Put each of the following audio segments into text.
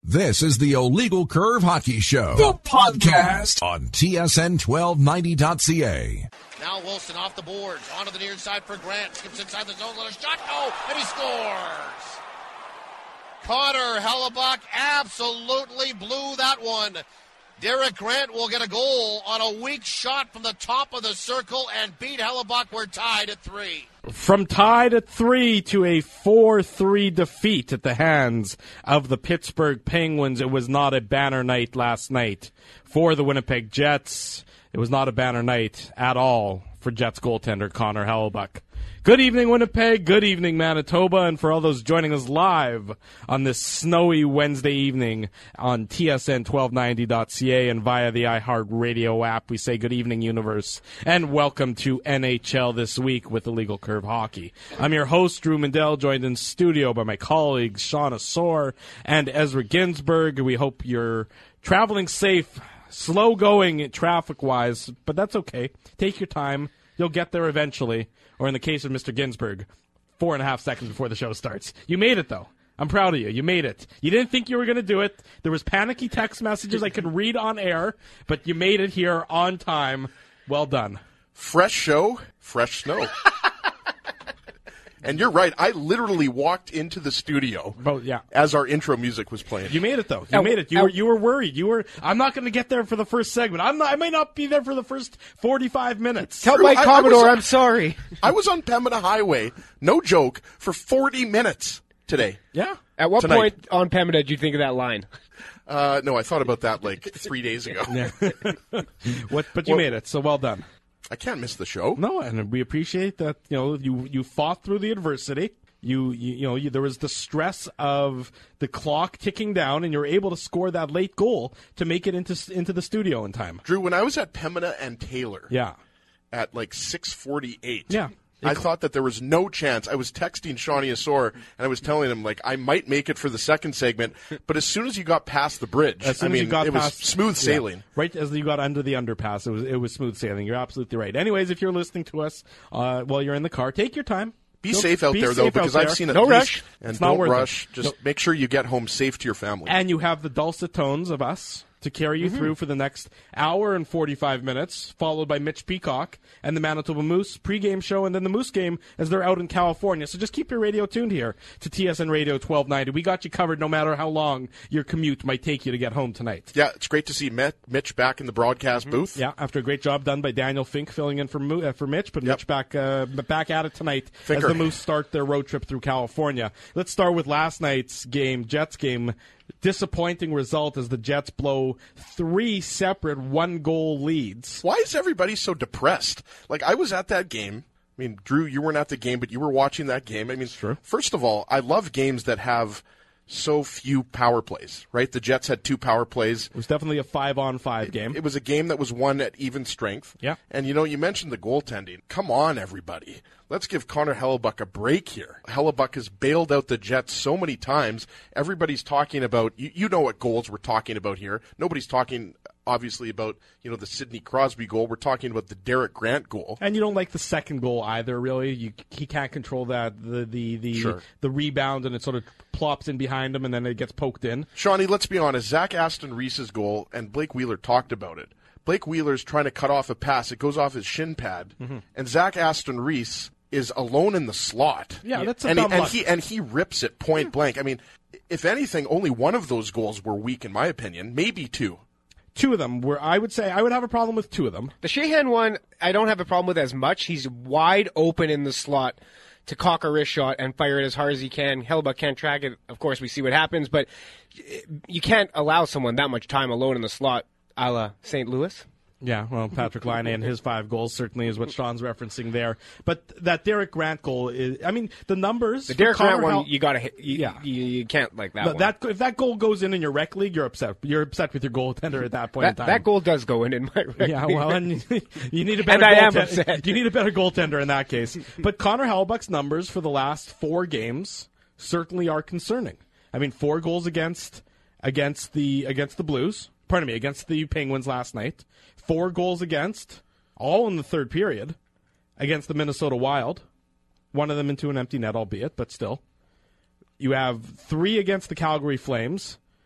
This is the Illegal Curve Hockey Show, the podcast on TSN1290.ca. Now Wilson off the boards, onto the near side for Grant. Skips inside the zone, let a shot go, and he scores! Connor Hellebuyck absolutely blew that one. Derek Grant will get a goal on a weak shot from the top of the circle and beat Hellebuyck. We're tied at 3. From tied at 3 to a 4-3 defeat at the hands of the Pittsburgh Penguins. It was not a banner night last night for the Winnipeg Jets. It was not a banner night at all for Jets goaltender Connor Hellebuyck. Good evening, Winnipeg. Good evening, Manitoba. And for all those joining us live on this snowy Wednesday evening on TSN1290.ca and via the iHeartRadio app, we say good evening, universe, and welcome to NHL This Week with Illegal Curve Hockey. I'm your host, Drew Mandel, joined in studio by my colleagues, Sean Asor and Ezra Ginsberg. We hope you're traveling safe, slow going traffic-wise, but that's okay. Take your time. You'll get there eventually. Or in the case of Mr. Ginsberg, 4.5 seconds before the show starts. You made it, though. I'm proud of you. You made it. You didn't think you were going to do it. There was panicky text messages I could read on air, but you made it here on time. Well done. Fresh show, fresh snow. And you're right. I literally walked into the studio as our intro music was playing. You made it, though. You made it. You were worried. I'm not going to get there for the first segment. I may not be there for the first 45 minutes. Tell Mike Commodore I'm sorry. I was on Pembina Highway, no joke, for 40 minutes today. Yeah. At what point on Pembina did you think of that line? No, I thought about that like 3 days ago. Yeah. But you made it, so well done. I can't miss the show. No, and we appreciate that. You fought through the adversity. There was the stress of the clock ticking down, and you were able to score that late goal to make it into the studio in time. Drew, when I was at Pembina and Taylor, at like 6:48, I thought that there was no chance. I was texting Shawnee Asor, and I was telling him, like, I might make it for the second segment, but as soon as you got past the bridge, it was smooth sailing. Yeah, right as you got under the underpass, it was smooth sailing. You're absolutely right. Anyways, if you're listening to us while you're in the car, take your time. Be safe out there, though, because I've seen it. No rush. And don't rush. Just make sure you get home safe to your family. And you have the dulcet tones of us to carry you through for the next hour and 45 minutes, followed by Mitch Peacock and the Manitoba Moose pregame show, and then the Moose game as they're out in California. So just keep your radio tuned here to TSN Radio 1290. We got you covered no matter how long your commute might take you to get home tonight. Yeah, it's great to see Mitch back in the broadcast booth. Yeah, after a great job done by Daniel Fink filling in for Mitch, but Mitch back at it tonight as the Moose start their road trip through California. Let's start with last night's game, Jets game. Disappointing result as the Jets blow 3 separate one-goal leads. Why is everybody so depressed? Like, I was at that game. I mean, Drew, you weren't at the game, but you were watching that game. I mean, first of all, I love games that have so few power plays, right? The Jets had 2 power plays. It was definitely a 5-on-5 game. It was a game that was won at even strength. Yeah. And, you mentioned the goaltending. Come on, everybody. Let's give Connor Hellebuyck a break here. Hellebuyck has bailed out the Jets so many times. Everybody's talking about, you know what goals we're talking about here. Nobody's talking, obviously, about, the Sidney Crosby goal. We're talking about the Derek Grant goal. And you don't like the second goal either, really. He can't control that, the rebound, and it sort of plops in behind him, and then it gets poked in. Shawnee, let's be honest. Zach Aston Reese's goal, and Blake Wheeler talked about it. Blake Wheeler's trying to cut off a pass. It goes off his shin pad, and Zach Aston Reese is alone in the slot. Yeah, that's a dumb luck. And he rips it point blank. I mean, if anything, only one of those goals were weak, in my opinion. Maybe 2. 2 of them were, I would say, I would have a problem with 2 of them. The Sheahan one, I don't have a problem with as much. He's wide open in the slot to cock a wrist shot and fire it as hard as he can. Hellebuyck can't track it. Of course, we see what happens, but you can't allow someone that much time alone in the slot, a la St. Louis. Yeah, well, Patrick Laine and his 5 goals certainly is what Sean's referencing there. But that Derek Grant goal is, I mean, the numbers. The Derek Grant one, you got to hit. You can't like that one. If that goal goes in your rec league, you're upset. You're upset with your goaltender at that point in time. That goal does go in my rec league. Yeah, well, and you need a better and I am goaltender. upset. You need a better goaltender in that case. But Connor Hellebuyck's numbers for the last 4 games certainly are concerning. I mean, 4 goals against the Blues. Pardon me, against the Penguins last night. 4 goals against, all in the third period, against the Minnesota Wild. One of them into an empty net, albeit, but still. You have 3 against the Calgary Flames,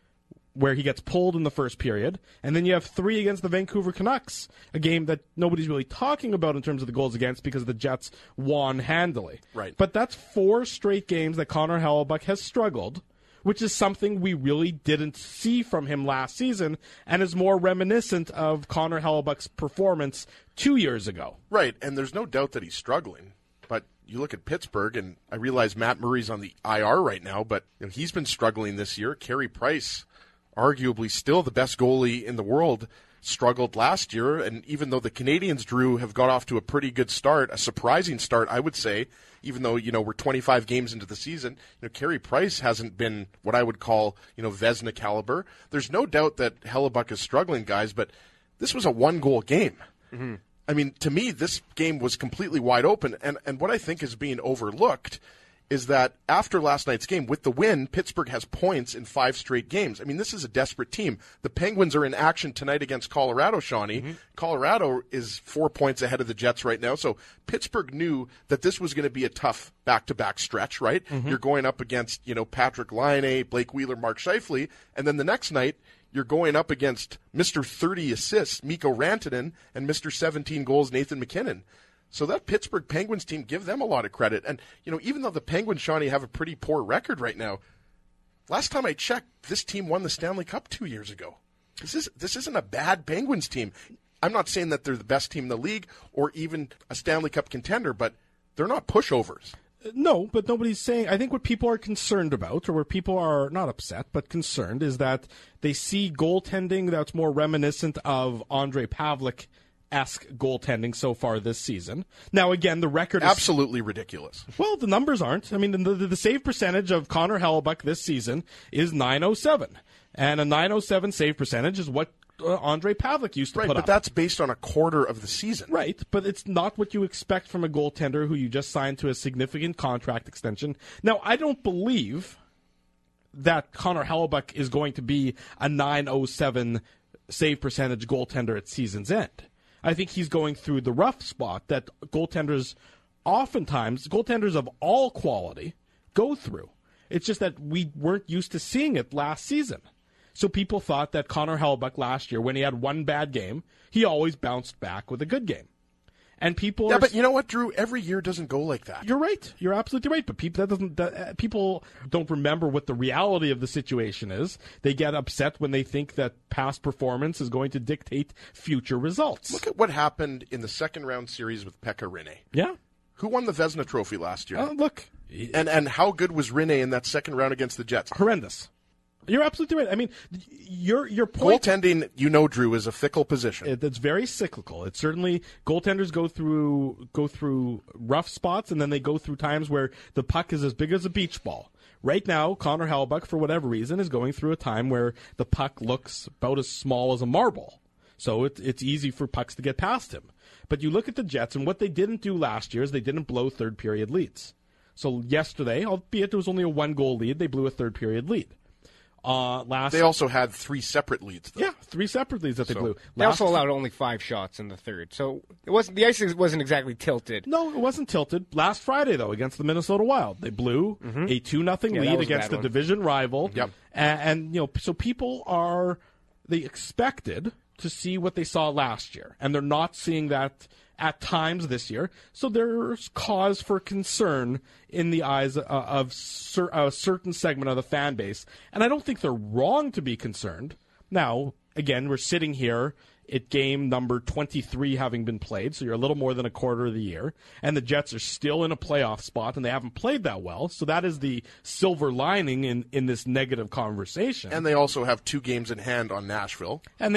where he gets pulled in the first period, and then you have 3 against the Vancouver Canucks, a game that nobody's really talking about in terms of the goals against because the Jets won handily. Right. But that's 4 straight games that Connor Hellebuyck has struggled, which is something we really didn't see from him last season and is more reminiscent of Connor Hellebuyck's performance 2 years ago. Right, and there's no doubt that he's struggling. But you look at Pittsburgh, and I realize Matt Murray's on the IR right now, but he's been struggling this year. Carey Price, arguably still the best goalie in the world, struggled last year. And even though the Canadians, Drew, have got off to a pretty good start, a surprising start, I would say, even though, we're 25 games into the season, Carey Price hasn't been what I would call, Vezina caliber. There's no doubt that Hellebuyck is struggling, guys, but this was a 1-goal game. Mm-hmm. I mean, to me, this game was completely wide open. And what I think is being overlooked is that after last night's game, with the win, Pittsburgh has points in 5 straight games. I mean, this is a desperate team. The Penguins are in action tonight against Colorado, Shawnee. Mm-hmm. Colorado is 4 points ahead of the Jets right now. So Pittsburgh knew that this was going to be a tough back-to-back stretch, right? Mm-hmm. You're going up against, Patrick Laine, Blake Wheeler, Mark Scheifele, and then the next night, you're going up against Mr. 30 assists, Mikko Rantanen, and Mr. 17 goals, Nathan MacKinnon. So that Pittsburgh Penguins team, give them a lot of credit. And, even though the Penguins, Shawnee, have a pretty poor record right now, last time I checked, this team won the Stanley Cup 2 years ago. This isn't a bad Penguins team. I'm not saying that they're the best team in the league or even a Stanley Cup contender, but they're not pushovers. No, but nobody's saying. I think what people are concerned about, or where people are not upset but concerned, is that they see goaltending that's more reminiscent of Andrei Pavlik-esque goaltending so far this season. Now, again, the record is absolutely ridiculous. Well, the numbers aren't. I mean, the save percentage of Connor Hellebuyck this season is .907, and a .907 save percentage is what Andrei Pavlik used to put up. Right, but that's based on a quarter of the season. Right, but it's not what you expect from a goaltender who you just signed to a significant contract extension. Now, I don't believe that Connor Hellebuyck is going to be a .907 save percentage goaltender at season's end. I think he's going through the rough spot that goaltenders of all quality go through. It's just that we weren't used to seeing it last season. So people thought that Connor Hellebuyck last year, when he had one bad game, he always bounced back with a good game. And people but you know what, Drew? Every year doesn't go like that. You're right. You're absolutely right. But people don't remember what the reality of the situation is. They get upset when they think that past performance is going to dictate future results. Look at what happened in the second round series with Pekka Rinne. Yeah. Who won the Vezina Trophy last year? Look. And how good was Rinne in that second round against the Jets? Horrendous. You're absolutely right. I mean, your point. Goaltending, Drew, is a fickle position. It's very cyclical. It's certainly goaltenders go through rough spots, and then they go through times where the puck is as big as a beach ball. Right now, Connor Hellebuyck, for whatever reason, is going through a time where the puck looks about as small as a marble. So it's easy for pucks to get past him. But you look at the Jets, and what they didn't do last year is they didn't blow third period leads. So yesterday, albeit it was only a 1-goal lead, they blew a third period lead. They also had 3 separate leads, though. Yeah, 3 separate leads that they blew. They also allowed only 5 shots in the third, so the ice wasn't exactly tilted. No, it wasn't tilted. Last Friday, though, against the Minnesota Wild, they blew a 2-0 lead against a division rival. Yep. And so people they expected to see what they saw last year, and they're not seeing that at times this year. So there's cause for concern in the eyes of a certain segment of the fan base. And I don't think they're wrong to be concerned. Now, again, we're sitting here at game number 23 having been played, so you're a little more than a quarter of the year, and the Jets are still in a playoff spot, and they haven't played that well, so that is the silver lining in this negative conversation. And they also have 2 games in hand on Nashville. And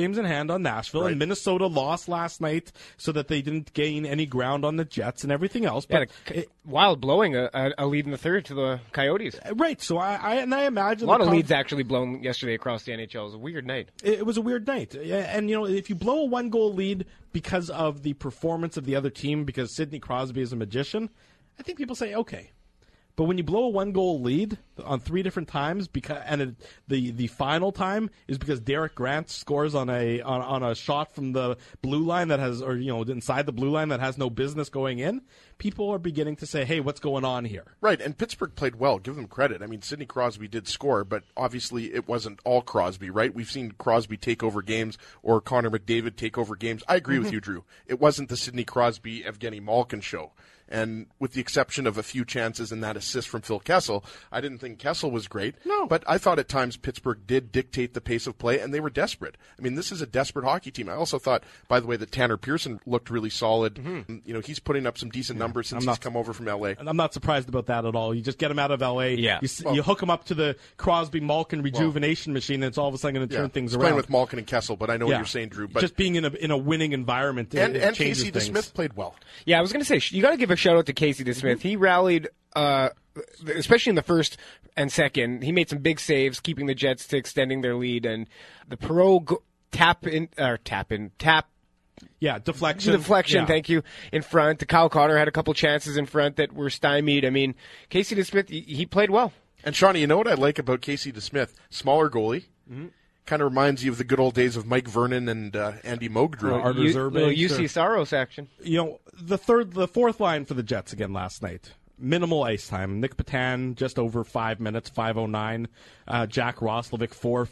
Minnesota lost last night so that they didn't gain any ground on the Jets and everything else. But Wild blowing a lead in the third to the Coyotes. Right, so I imagine... A lot of leads actually blown yesterday across the NHL. It was a weird night. It was a weird night. And, if you blow a 1-goal lead because of the performance of the other team, because Sidney Crosby is a magician, I think people say, okay. But when you blow a 1-goal lead on 3 different times, the final time is because Derek Grant scores on a shot from the blue line inside the blue line that has no business going in, people are beginning to say, hey, what's going on here? Right, and Pittsburgh played well. Give them credit. I mean, Sidney Crosby did score, but obviously it wasn't all Crosby, right? We've seen Crosby take over games or Connor McDavid take over games. I agree with you, Drew. It wasn't the Sidney Crosby, Evgeny Malkin show. And with the exception of a few chances and that assist from Phil Kessel, I didn't think Kessel was great. No. But I thought at times Pittsburgh did dictate the pace of play, and they were desperate. I mean, this is a desperate hockey team. I also thought, by the way, that Tanner Pearson looked really solid. You know, he's putting up some decent numbers since he's come over from L.A. And I'm not surprised about that at all. You just get him out of L.A. Yeah. You hook him up to the Crosby-Malkin rejuvenation machine, and it's all of a sudden going to turn things around. Playing with Malkin and Kessel, but I know what you're saying, Drew. But just being in a winning environment and changes Casey things. DeSmith played well. Yeah, I was going to say, you got to give a shout out to Casey DeSmith. He rallied, especially in the first and second. He made some big saves, keeping the Jets to extending their lead. And the Perreault deflection, Yeah. thank you, in front. Kyle Cotter had a couple chances in front that were stymied. I mean, Casey DeSmith, he played well. And Shawnee, you know what I like about Casey DeSmith? Smaller goalie. Kind of reminds you of the good old days of Mike Vernon and Andy Moog, Drew. Artur Zerbe, Little UC Saros action. You know, the fourth line for the Jets again last night. Minimal ice time. Nick Petan, just over 5 minutes, 5:09. Jack Roslovic,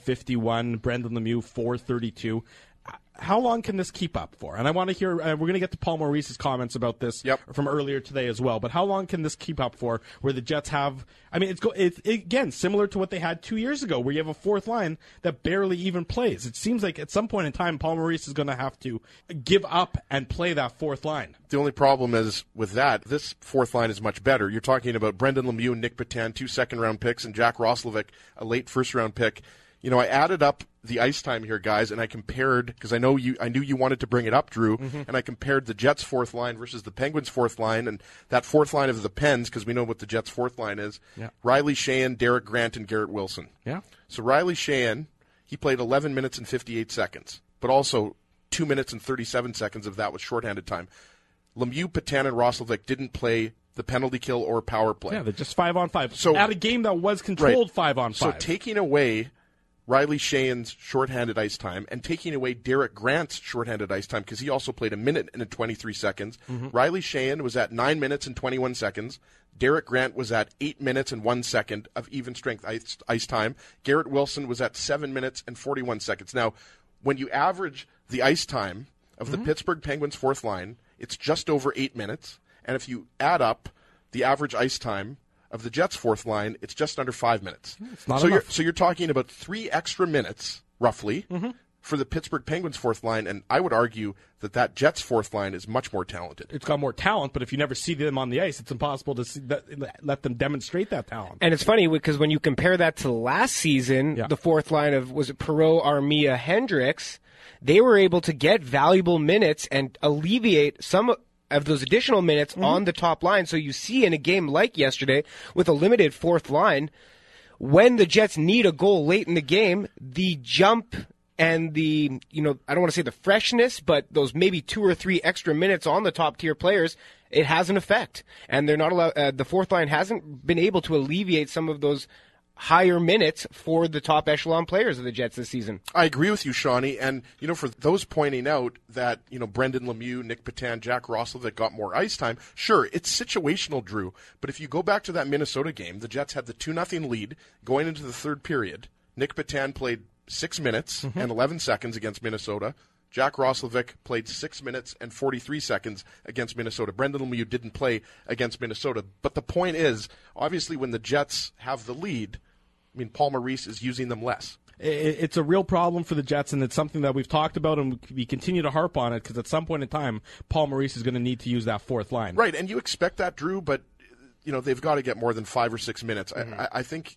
4:51. Brendan Lemieux, 4:32. How long can this keep up for? And I want to hear, we're going to get to Paul Maurice's comments about this from earlier today as well, but how long can this keep up for where the Jets have, I mean, it's again, similar to what they had 2 years ago, where you have a fourth line that barely even plays. It seems like at some point in time, Paul Maurice is going to have to give up and play that fourth line. The only problem is with that, this fourth line is much better. You're talking about Brendan Lemieux and Nick Petan, 2 second-round picks, and Jack Roslovic, a late first-round pick. You know, I added up the ice time here, guys, and I compared, because I knew you wanted to bring it up, Drew, and I compared the Jets' fourth line versus the Penguins' fourth line, and that fourth line of the Pens, because we know what the Jets' fourth line is. Yeah. Riley Sheahan, Derek Grant, and Garrett Wilson. Yeah. So Riley Sheahan, he played 11 minutes and 58 seconds, but also 2 minutes and 37 seconds of that was shorthanded time. Lemieux, Petan, and Roslovic didn't play the penalty kill or power play. Yeah, they're just 5-on-5. So at a game that was controlled 5-on-5. So taking away Riley Sheahan's shorthanded ice time and taking away Derek Grant's shorthanded ice time, because he also played 1 minute and 23 seconds. Riley Sheahan was at 9 minutes and 21 seconds. Derek Grant was at 8 minutes and 1 second of even strength ice time. Garrett Wilson was at 7 minutes and 41 seconds. Now, when you average the ice time of the Pittsburgh Penguins fourth line, it's just over 8 minutes. And if you add up the average ice time of the Jets' fourth line, it's just under 5 minutes. It's not enough. You're talking about 3 extra minutes, roughly, for the Pittsburgh Penguins' fourth line, and I would argue that Jets' fourth line is much more talented. It's got more talent, but if you never see them on the ice, it's impossible to let them demonstrate that talent. And it's funny because when you compare that to last season, the fourth line of, was it Perreault, Armia, Hendricks, they were able to get valuable minutes and alleviate some of those additional minutes on the top line. So you see in a game like yesterday with a limited fourth line, when the Jets need a goal late in the game, the jump and the, I don't want to say the freshness, but those maybe 2 or 3 extra minutes on the top tier players, it has an effect. And they're not allowed, the fourth line hasn't been able to alleviate some of those higher minutes for the top echelon players of the Jets this season. I agree with you, Shawnee. And, for those pointing out that, Brendan Lemieux, Nick Petan, Jack Roslovic got more ice time, sure, it's situational, Drew. But if you go back to that Minnesota game, the Jets had the 2-0 lead going into the third period. Nick Petan played 6 minutes and 11 seconds against Minnesota. Jack Roslovic played 6 minutes and 43 seconds against Minnesota. Brendan Lemieux didn't play against Minnesota. But the point is, obviously, when the Jets have the lead, Paul Maurice is using them less. It's a real problem for the Jets, and it's something that we've talked about, and we continue to harp on it, because at some point in time, Paul Maurice is going to need to use that fourth line. Right, and you expect that, Drew, but they've got to get more than 5 or 6 minutes. I think,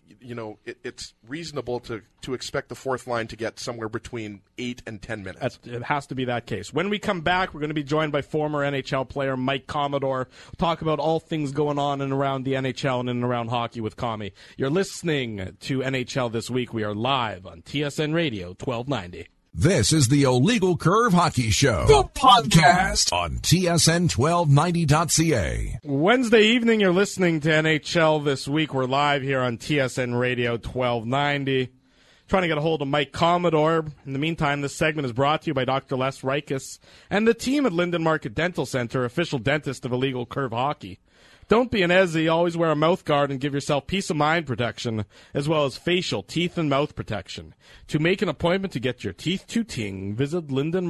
it's reasonable to expect the fourth line to get somewhere between 8 and 10 minutes. It has to be that case. When we come back, we're going to be joined by former NHL player Mike Commodore. We'll talk about all things going on and around the NHL and in and around hockey with Commie. You're listening to NHL This Week. We are live on TSN Radio 1290. This is the Illegal Curve Hockey Show, the podcast on TSN1290.ca. Wednesday evening, you're listening to NHL This Week. We're live here on TSN Radio 1290. Trying to get a hold of Mike Commodore. In the meantime, this segment is brought to you by Dr. Les Rikus and the team at Linden Market Dental Center, official dentist of Illegal Curve Hockey. Don't be an Ezzy. Always wear a mouth guard and give yourself peace of mind protection, as well as facial, teeth, and mouth protection. To make an appointment to get your teeth ting, visit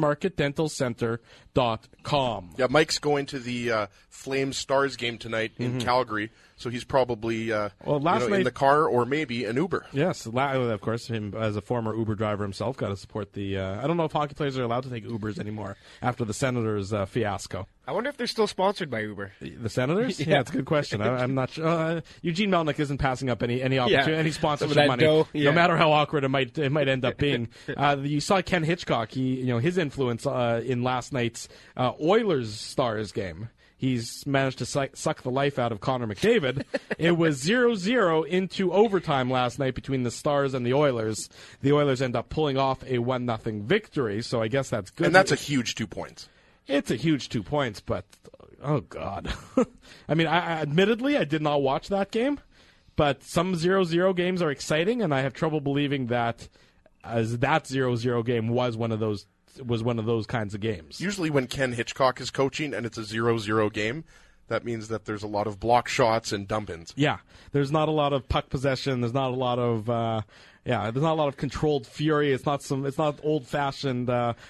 lindenmarketdentalcenter.com. Yeah, Mike's going to the Flames Stars game tonight in Calgary, so he's probably in the car or maybe an Uber. Yes, of course, him as a former Uber driver himself, got to support the... I don't know if hockey players are allowed to take Ubers anymore after the Senators' fiasco. I wonder if they're still sponsored by Uber. The Senators? Yeah, that's a good question. I'm not sure. Eugene Melnyk isn't passing up any opportunity, any sponsorship money, no matter how awkward it might end up being. You saw Ken Hitchcock. His influence in last night's Oilers Stars game. He's managed to suck the life out of Connor McDavid. It was 0-0 into overtime last night between the Stars and the Oilers. The Oilers end up pulling off a 1-0 victory, so I guess that's good. And that's a huge 2 points. It's a huge 2 points, but, oh, God. I mean, admittedly, I did not watch that game, but some 0-0 games are exciting, and I have trouble believing that that 0-0 game was one of those kinds of games. Usually when Ken Hitchcock is coaching and it's a 0-0 game, that means that there's a lot of block shots and dump-ins. Yeah, there's not a lot of puck possession. There's not a lot of there's not a lot of controlled fury. It's not old-fashioned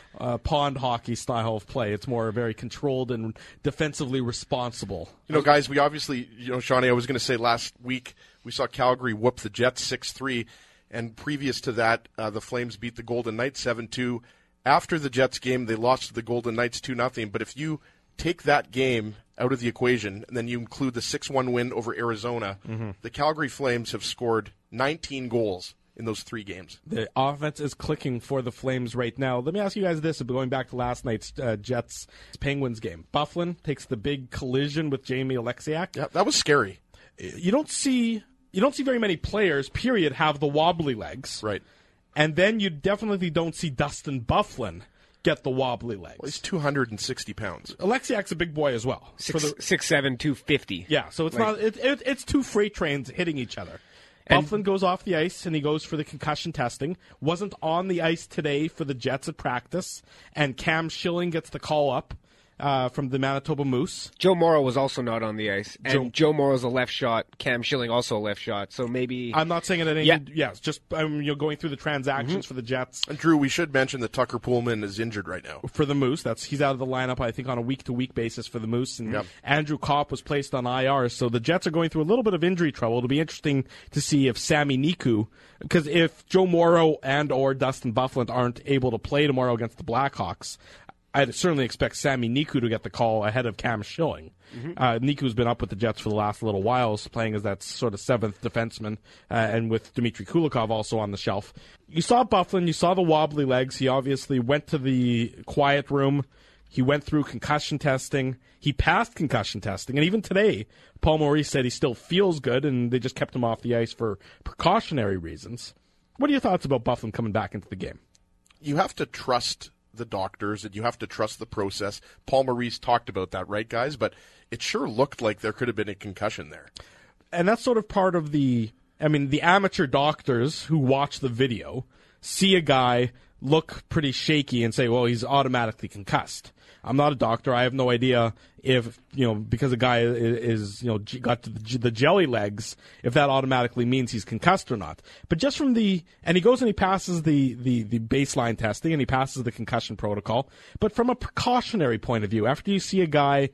pond hockey style of play. It's more very controlled and defensively responsible. Guys, we obviously, Shawnee, I was going to say last week we saw Calgary whoop the Jets 6-3, and previous to that, the Flames beat the Golden Knights 7-2. After the Jets game, they lost to the Golden Knights 2-0. But if you take that game out of the equation, and then you include the 6-1 win over Arizona, the Calgary Flames have scored 19 goals in those 3 games. The offense is clicking for the Flames right now. Let me ask you guys this, going back to last night's Jets-Penguins game. Byfuglien takes the big collision with Jamie Oleksiak. Yeah, that was scary. You don't see very many players, period, have the wobbly legs. Right. And then you definitely don't see Dustin Byfuglien get the wobbly legs. Well, he's 260 pounds. Alexiak's a big boy as well. 6'7", 250. Yeah, so it's it's two freight trains hitting each other. Byfuglien goes off the ice, and he goes for the concussion testing. Wasn't on the ice today for the Jets at practice, and Cam Schilling gets the call up from the Manitoba Moose. Joe Morrow was also not on the ice, and Joe Morrow's a left shot. Cam Schilling also a left shot. So maybe I'm not saying it. Yes, just going through the transactions for the Jets. And Drew, we should mention that Tucker Pullman is injured right now for the Moose. He's out of the lineup, I think, on a week-to-week basis for the Moose. And Andrew Kopp was placed on IR, so the Jets are going through a little bit of injury trouble. It'll be interesting to see if Sami Niku, because if Joe Morrow and or Dustin Byfuglien aren't able to play tomorrow against the Blackhawks, I'd certainly expect Sami Niku to get the call ahead of Cam Schilling. Niku's been up with the Jets for the last little while, playing as that sort of seventh defenseman, and with Dmitry Kulikov also on the shelf. You saw Byfuglien, you saw the wobbly legs. He obviously went to the quiet room. He went through concussion testing. He passed concussion testing. And even today, Paul Maurice said he still feels good, and they just kept him off the ice for precautionary reasons. What are your thoughts about Byfuglien coming back into the game? You have to trust the doctors, and you have to trust the process. Paul Maurice talked about that, right, guys? But it sure looked like there could have been a concussion there. And that's sort of part of the amateur doctors who watch the video see a guy look pretty shaky and say, well, he's automatically concussed. I'm not a doctor. I have no idea if, because a guy is got the jelly legs, if that automatically means he's concussed or not. But just from and he goes and he passes the baseline testing and he passes the concussion protocol. But from a precautionary point of view, after you see a guy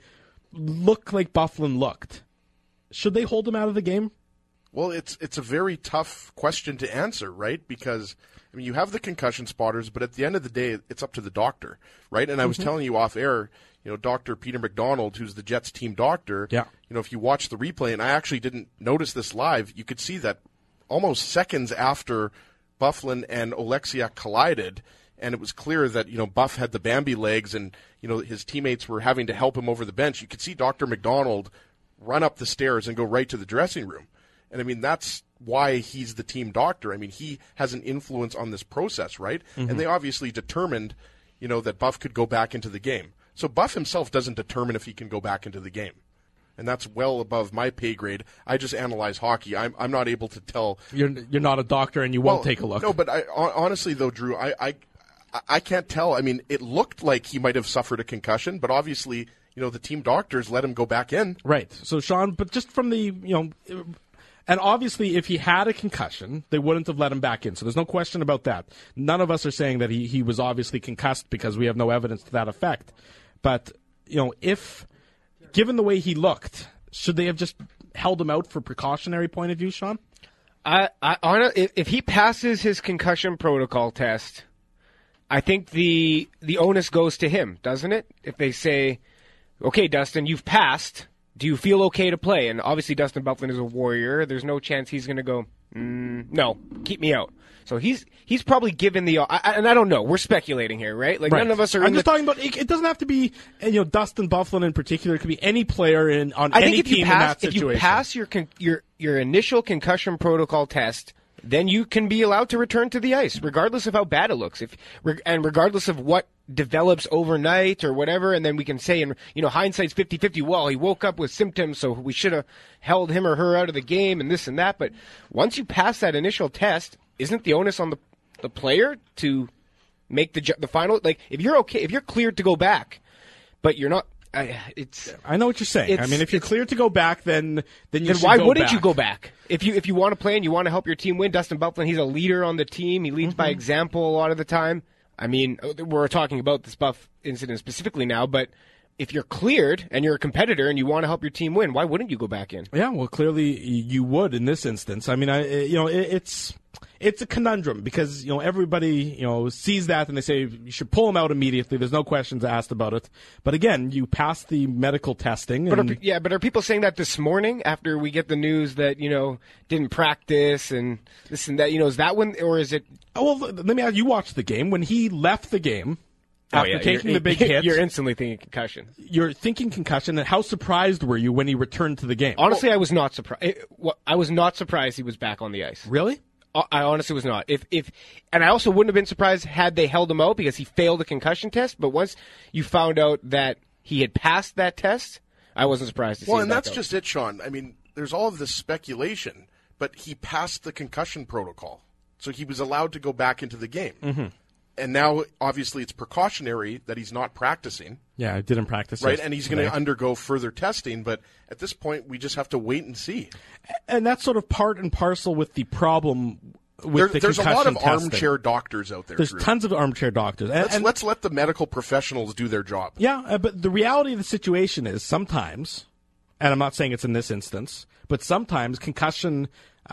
look like Byfuglien looked, should they hold him out of the game? Well, it's a very tough question to answer, right? Because you have the concussion spotters, but at the end of the day, it's up to the doctor, right? And I was telling you off air, Dr. Peter McDonald, who's the Jets team doctor, if you watch the replay, and I actually didn't notice this live, you could see that almost seconds after Byfuglien and Oleksiak collided, and it was clear that, Buff had the Bambi legs and, his teammates were having to help him over the bench. You could see Dr. McDonald run up the stairs and go right to the dressing room. And I mean, that's why he's the team doctor. I mean, he has an influence on this process, right? And they obviously determined, that Buff could go back into the game. So Buff himself doesn't determine if he can go back into the game. And that's well above my pay grade. I just analyze hockey. I'm not able to tell. You're not a doctor, and you won't take a look. No, but honestly, though, Drew, I can't tell. I mean, it looked like he might have suffered a concussion, but obviously, the team doctors let him go back in. Right. So, Sean, but just from the, and obviously if he had a concussion, they wouldn't have let him back in. So there's no question about that. None of us are saying that he was obviously concussed because we have no evidence to that effect. But, if, given the way he looked, should they have just held him out for precautionary point of view, Sean? If he passes his concussion protocol test, I think the onus goes to him, doesn't it? If they say, okay, Dustin, you've passed. Do you feel okay to play? And obviously Dustin Byfuglien is a warrior. There's no chance he's going to go, no, keep me out. So he's probably given the and I don't know. We're speculating here, right? Like, none of us are. I'm just talking about. It doesn't have to be Dustin Byfuglien in particular. It could be any player on any team in that situation. If you pass your initial concussion protocol test, then you can be allowed to return to the ice, regardless of how bad it looks, and regardless of what develops overnight or whatever. And then we can say, hindsight's 50-50. Well, he woke up with symptoms, so we should have held him or her out of the game, and this and that. But once you pass that initial test, isn't the onus on the player to make the final? Like, if you're cleared to go back, but you're not. I know what you're saying. I mean, if you're cleared to go back, then why wouldn't you go back? If you want to play and you want to help your team win, Dustin Byfuglien, he's a leader on the team. He leads by example a lot of the time. I mean, we're talking about this Buff incident specifically now, but if you're cleared and you're a competitor and you want to help your team win, why wouldn't you go back in? Yeah, well, clearly you would in this instance. I mean, it's a conundrum because everybody sees that and they say you should pull him out immediately. There's no questions asked about it. But again, you pass the medical testing. But are people saying that this morning after we get the news that didn't practice and this and that? Is that when, or is it? Oh, well, let me ask you. Watched the game when he left the game. After taking the big hit, you're instantly thinking concussion. You're thinking concussion, and how surprised were you when he returned to the game? Honestly, I was not surprised. I was not surprised he was back on the ice. Really? I honestly was not. And I also wouldn't have been surprised had they held him out because he failed a concussion test. But once you found out that he had passed that test, I wasn't surprised to see him. Well, and that's out. just it, Sean. I mean, there's all of this speculation, but he passed the concussion protocol, so he was allowed to go back into the game. Mm-hmm. And now, obviously, it's precautionary that he's not practicing. Yeah, I didn't practice. Right, and he's going to undergo further testing. But at this point, we just have to wait and see. And that's sort of part and parcel with the problem with the concussion testing. There's a lot of armchair doctors out there. There's tons of armchair doctors. Let's let the medical professionals do their job. Yeah, but the reality of the situation is sometimes, and I'm not saying it's in this instance, but sometimes concussion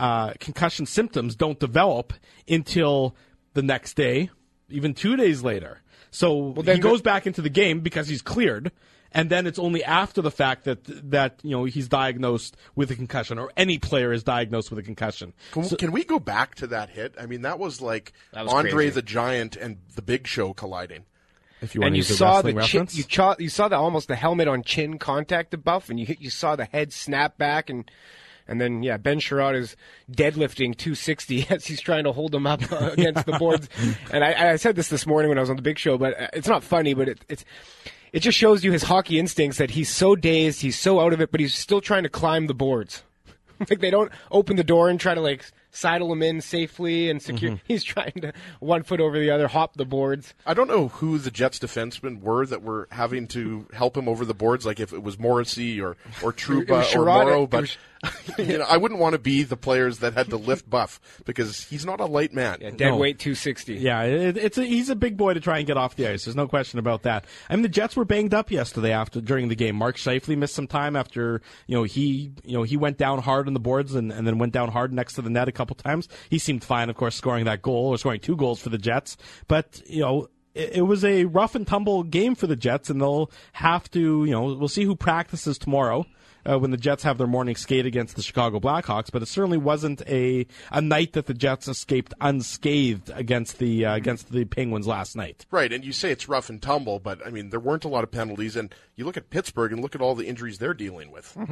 symptoms don't develop until the next day, even 2 days later. So he goes back into the game because he's cleared, and then it's only after the fact that he's diagnosed with a concussion, or any player is diagnosed with a concussion. Can we go back to that hit? I mean, that was Andre crazy. the Giant and the Big Show colliding. If you want to use a wrestling reference. You saw almost the helmet on chin contact of Buff, and you saw the head snap back and then, Ben Sherrod is deadlifting 260 as he's trying to hold him up against the boards. And I said this morning when I was on the Big Show, but it's not funny, but it just shows you his hockey instincts that he's so dazed, he's so out of it, but he's still trying to climb the boards. Like, they don't open the door and try to, sidle him in safely and secure. Mm-hmm. He's trying to, one foot over the other, hop the boards. I don't know who the Jets defensemen were that were having to help him over the boards, like if it was Morrissey or Trouba or Morrow, but I wouldn't want to be the players that had to lift Buff because he's not a light man. Yeah, dead weight 260. Yeah, he's a big boy to try and get off the ice. There's no question about that. I mean, the Jets were banged up yesterday during the game. Mark Scheifele missed some time after he went down hard on the boards and then went down hard next to the net a couple times. He seemed fine, of course, scoring that goal or scoring 2 goals for the Jets. But it was a rough and tumble game for the Jets, and they'll have to we'll see who practices tomorrow. When the Jets have their morning skate against the Chicago Blackhawks, but it certainly wasn't a night that the Jets escaped unscathed against the Penguins last night. Right, and you say it's rough and tumble, but I mean there weren't a lot of penalties, and you look at Pittsburgh and look at all the injuries they're dealing with. Mm-hmm.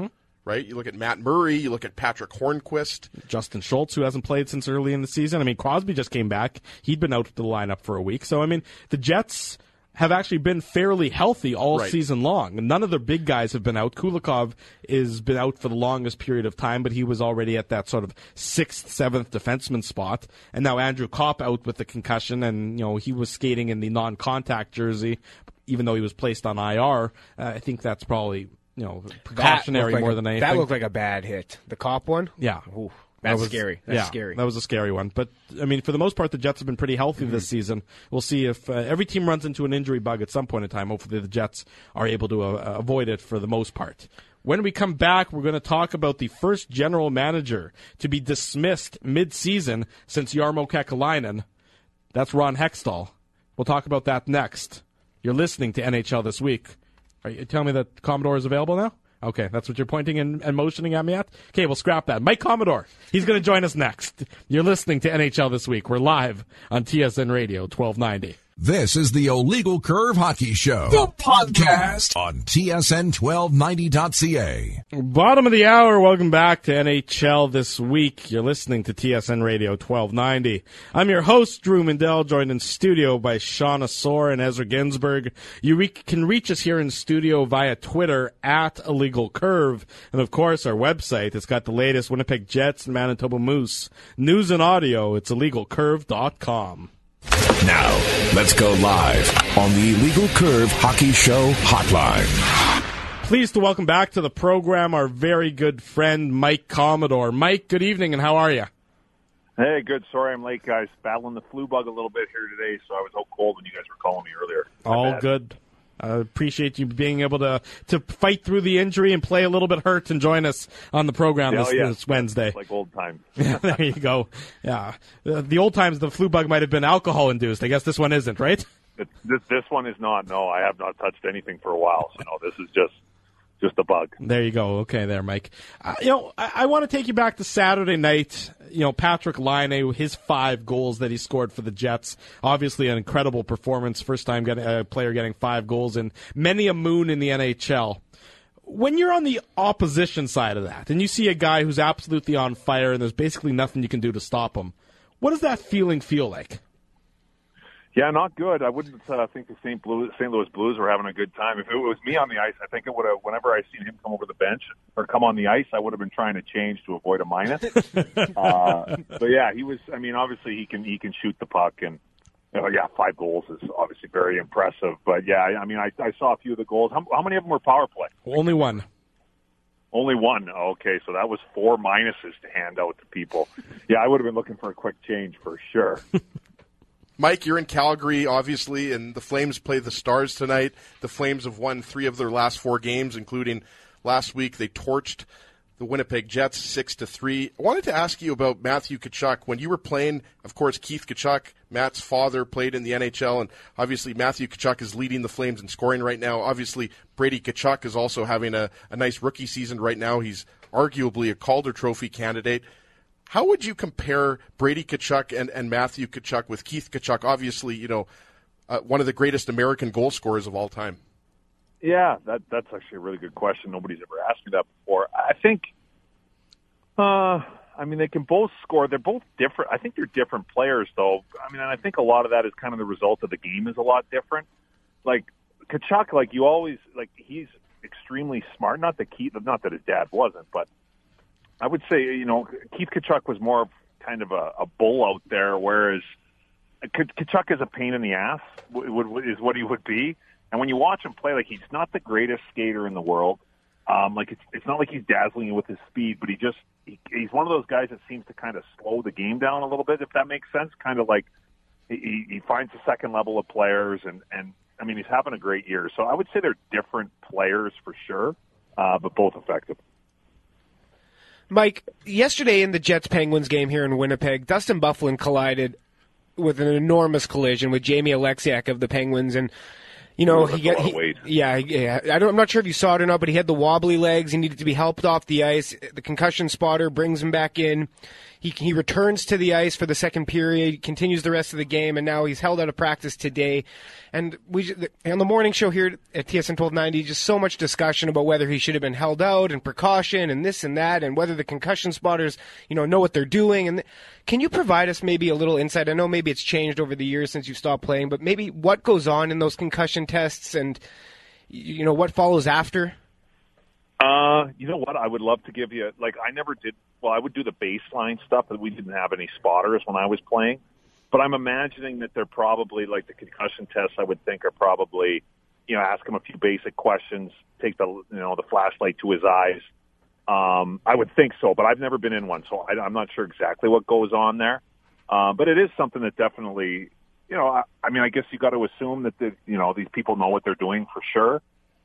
right? You look at Matt Murray, you look at Patrick Hornquist. Justin Schultz, who hasn't played since early in the season. I mean, Crosby just came back. He'd been out of the lineup for a week. So, I mean, the Jets have actually been fairly healthy all season long. None of their big guys have been out. Kulikov has been out for the longest period of time, but he was already at that sort of 6th, 7th defenseman spot. And now Andrew Kopp out with the concussion, and he was skating in the non-contact jersey, even though he was placed on IR. I think that's probably precautionary more than anything. That looked like a bad hit. The Kopp one? Yeah. Ooh. That's scary. That's scary. That was a scary one. But, I mean, for the most part, the Jets have been pretty healthy this season. We'll see if every team runs into an injury bug at some point in time. Hopefully the Jets are able to avoid it for the most part. When we come back, we're going to talk about the first general manager to be dismissed mid-season since Jarmo Kekalainen. That's Ron Hextall. We'll talk about that next. You're listening to NHL This Week. Are you telling me that Commodore is available now? Okay, that's what you're pointing and motioning at me at? Okay, we'll scrap that. Mike Commodore, he's going to join us next. You're listening to NHL This Week. We're live on TSN Radio 1290. This is the Illegal Curve Hockey Show, the podcast on TSN1290.ca. Bottom of the hour, welcome back to NHL This Week. You're listening to TSN Radio 1290. I'm your host, Drew Mindell, joined in studio by Sean Asor and Ezra Ginsberg. You can reach us here in studio via Twitter at Illegal Curve. And of course, our website, it's got the latest Winnipeg Jets and Manitoba Moose news and audio. It's illegalcurve.com. Now, let's go live on the Illegal Curve Hockey Show hotline. Pleased to welcome back to the program our very good friend, Mike Commodore. Mike, good evening, and how are you? Hey, good. Sorry I'm late, guys. Battling the flu bug a little bit here today, so I was out cold when you guys were calling me earlier. All good. I appreciate you being able to fight through the injury and play a little bit hurt and join us on the program this Wednesday. Like old times. Yeah, there you go. Yeah. The old times, the flu bug might have been alcohol-induced. I guess this one isn't, right? This one is not. No, I have not touched anything for a while. So, no, this is just a bug. There you go. Okay, there, Mike. I want to take you back to Saturday night. Patrick Laine, his 5 goals that he scored for the Jets. Obviously, an incredible performance. First time a player getting 5 goals in many a moon in the NHL. When you're on the opposition side of that, and you see a guy who's absolutely on fire, and there's basically nothing you can do to stop him, what does that feeling feel like? Yeah, not good. I wouldn't think the St. Louis Blues were having a good time. If it was me on the ice, I think it would have. Whenever I seen him come over the bench or come on the ice, I would have been trying to change to avoid a minus. But yeah, he was. I mean, obviously he can shoot the puck, and 5 goals is obviously very impressive. But yeah, I mean, I saw a few of the goals. How many of them were power play? Only one. Only one. Okay, so that was 4 minuses to hand out to people. Yeah, I would have been looking for a quick change for sure. Mike, you're in Calgary, obviously, and the Flames play the Stars tonight. The Flames have won 3 of their last 4 games, including last week they torched the Winnipeg Jets 6-3. I wanted to ask you about Matthew Tkachuk. When you were playing, of course, Keith Tkachuk, Matt's father, played in the NHL, and obviously Matthew Tkachuk is leading the Flames in scoring right now. Obviously, Brady Tkachuk is also having a nice rookie season right now. He's arguably a Calder Trophy candidate. How would you compare Brady Tkachuk and Matthew Tkachuk with Keith Tkachuk? Obviously, one of the greatest American goal scorers of all time. Yeah, that's actually a really good question. Nobody's ever asked me that before. I think, they can both score. They're both different. I think they're different players, though. I mean, and I think a lot of that is kind of the result of the game is a lot different. Like Tkachuk, he's extremely smart. Not that his dad wasn't, but I would say, Keith Tkachuk was more of kind of a bull out there, whereas Tkachuk is a pain in the ass, is what he would be. And when you watch him play, he's not the greatest skater in the world. It's not like he's dazzling you with his speed, but he's one of those guys that seems to kind of slow the game down a little bit, if that makes sense. Kind of like he finds the second level of players, and I mean, he's having a great year. So I would say they're different players for sure, but both effective. Mike, yesterday in the Jets-Penguins game here in Winnipeg, Dustin Byfuglien collided with an enormous collision with Jamie Alexiak of the Penguins, and I'm not sure if you saw it or not, but he had the wobbly legs. He needed to be helped off the ice. The concussion spotter brings him back in. He returns to the ice for the second period, continues the rest of the game, and now he's held out of practice today. And on the morning show here at TSN 1290, just so much discussion about whether he should have been held out and precaution and this and that, and whether the concussion spotters, know what they're doing. And can you provide us maybe a little insight? I know maybe it's changed over the years since you stopped playing, but maybe what goes on in those concussion tests and what follows after? You know what? I would love to give you, I never did, I would do the baseline stuff, but we didn't have any spotters when I was playing. But I'm imagining that they're probably, the concussion tests, I would think, are probably, ask him a few basic questions, take the flashlight to his eyes. I would think so, but I've never been in one, so I'm not sure exactly what goes on there. But it is something that definitely, I guess you got to assume that, these people know what they're doing for sure.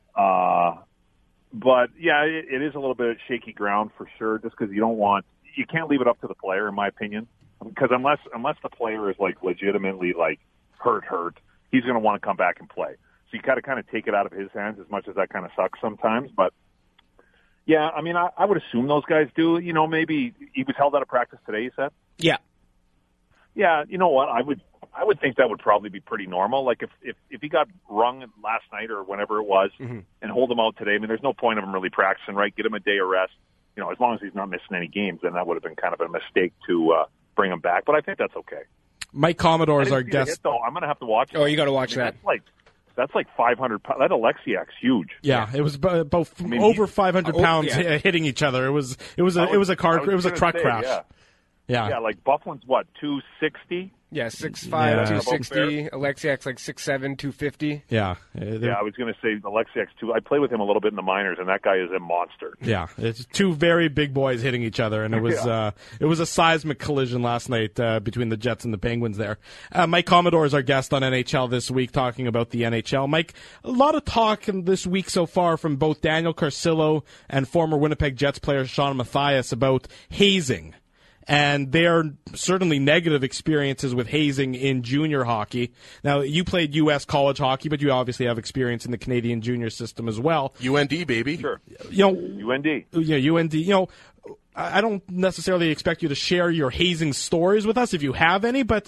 But, yeah, it is a little bit of shaky ground for sure, just because you can't leave it up to the player, in my opinion. Because unless the player is, legitimately, hurt, he's going to want to come back and play. So you got to kind of take it out of his hands, as much as that kind of sucks sometimes. But, yeah, I would assume those guys do. Maybe he was held out of practice today, you said? Yeah. Yeah, you know what? I would think that would probably be pretty normal. If he got rung last night or whenever it was, and hold him out today, there's no point of him really practicing, right? Get him a day of rest. As long as he's not missing any games, then that would have been kind of a mistake to bring him back. But I think that's okay. Mike Commodore is our guest. Though. I'm going to have to watch it. Oh, you got to watch that. That's like 500 pounds. That Alexiak's huge. Yeah, it was about over 500 pounds hitting each other. It was a truck crash. Yeah, like Bufflin's what, 260? Yeah, 6'5", 260. Alexiak's 6'7", 250. Yeah. I was going to say Alexiak's I played with him a little bit in the minors, and that guy is a monster. Yeah, it's two very big boys hitting each other, and it was a seismic collision last night between the Jets and the Penguins there. Mike Commodore is our guest on NHL this week, talking about the NHL. Mike, a lot of talk this week so far from both Daniel Carcillo and former Winnipeg Jets player Sean Matthias about hazing. And there are certainly negative experiences with hazing in junior hockey. Now, you played U.S. college hockey, but you obviously have experience in the Canadian junior system as well. UND, baby. Sure. UND. Yeah, UND. I don't necessarily expect you to share your hazing stories with us if you have any, but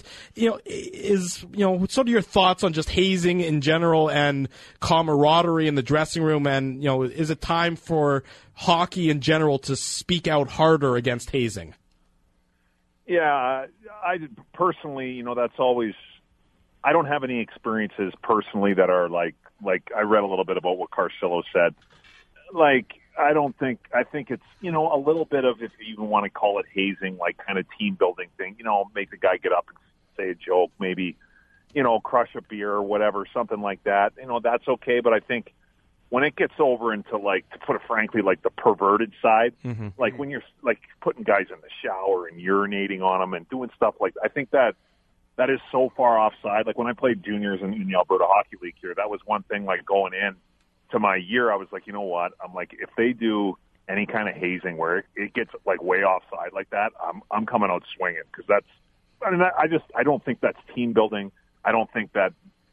sort of your thoughts on just hazing in general and camaraderie in the dressing room, and is it time for hockey in general to speak out harder against hazing? Yeah, I personally, that's always. I don't have any experiences personally that are like I read a little bit about what Carcillo said. I think it's a little bit of, if you even want to call it hazing, kind of team building thing. Make the guy get up and say a joke, maybe crush a beer or whatever, something like that. That's okay, but I think when it gets over into, to put it frankly, the perverted side, when you're putting guys in the shower and urinating on them and doing stuff I think that is so far offside. When I played juniors in the Alberta Hockey League here, that was one thing. Going in to my year, I was like, you know what? I'm if they do any kind of hazing where it gets way offside like that, I'm coming out swinging, because that's. I don't think that's team building. I don't think that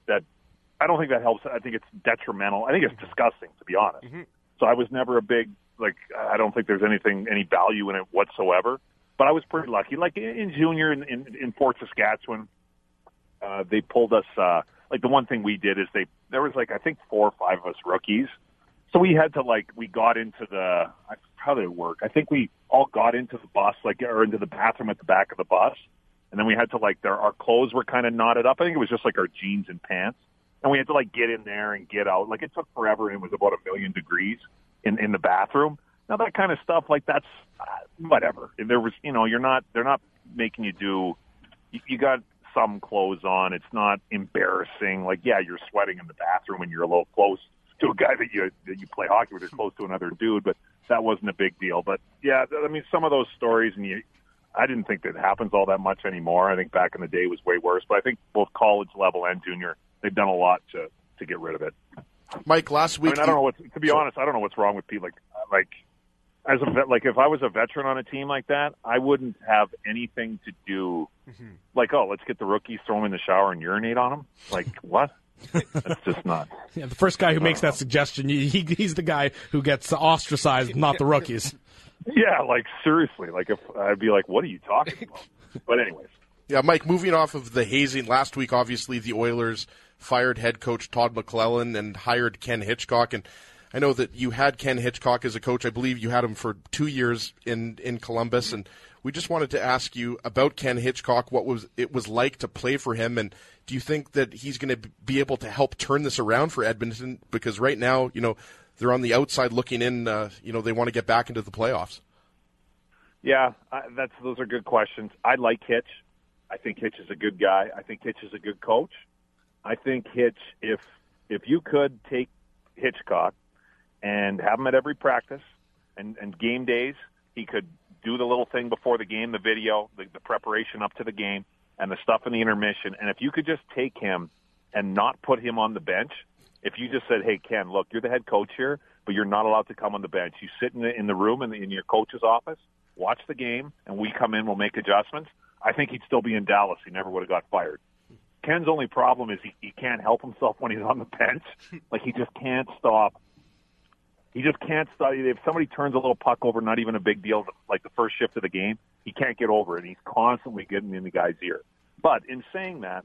helps. I think it's detrimental. I think it's disgusting, to be honest. So I was never a big, I don't think there's any value in it whatsoever. But I was pretty lucky. In junior in Fort Saskatchewan, they pulled us, the one thing we did is there was I think 4 or 5 of us rookies. So we had to we got into how did it work? I think we all got into the bus, or into the bathroom at the back of the bus. And then we had to our clothes were kind of knotted up. I think it was just our jeans and pants. And we had to get in there and get out. It took forever, and it was about 1,000,000 degrees in the bathroom. Now that kind of stuff, that's whatever. There was, they're not making you do. You got some clothes on. It's not embarrassing. You're sweating in the bathroom and you're a little close to a guy that you play hockey with. You're close to another dude, but that wasn't a big deal. But yeah, some of those stories, and I didn't think that happens all that much anymore. I think back in the day it was way worse. But I think both college level and junior, they've done a lot to get rid of it. Mike, last week, I don't know to be honest, I don't know what's wrong with people. As a vet, if I was a veteran on a team like that, I wouldn't have anything to do. Let's get the rookies, throw them in the shower and urinate on them. What? That's just not. Yeah, the first guy who makes that suggestion, he's the guy who gets ostracized, not the rookies. Yeah, like seriously, like if I'd be like, what are you talking about? But anyways. Yeah, Mike, moving off of the hazing, last week, obviously, the Oilers fired head coach Todd McClellan and hired Ken Hitchcock. And I know that you had Ken Hitchcock as a coach. I believe you had him for 2 years in Columbus. And we just wanted to ask you about Ken Hitchcock, what it was like to play for him. And do you think that he's going to be able to help turn this around for Edmonton? Because right now, they're on the outside looking in. They want to get back into the playoffs. Yeah, those are good questions. I like Hitch. I think Hitch is a good guy. I think Hitch is a good coach. I think Hitch, if you could take Hitchcock and have him at every practice and game days, he could do the little thing before the game, the video, the preparation up to the game, and the stuff in the intermission. And if you could just take him and not put him on the bench, if you just said, hey, Ken, look, you're the head coach here, but you're not allowed to come on the bench. You sit in the room in your coach's office, watch the game, and we come in, we'll make adjustments. I think he'd still be in Dallas. He never would have got fired. Ken's only problem is he can't help himself when he's on the bench. Like, he just can't stop. He just can't stop. If somebody turns a little puck over, not even a big deal, like the first shift of the game, he can't get over it. He's constantly getting in the guy's ear. But in saying that,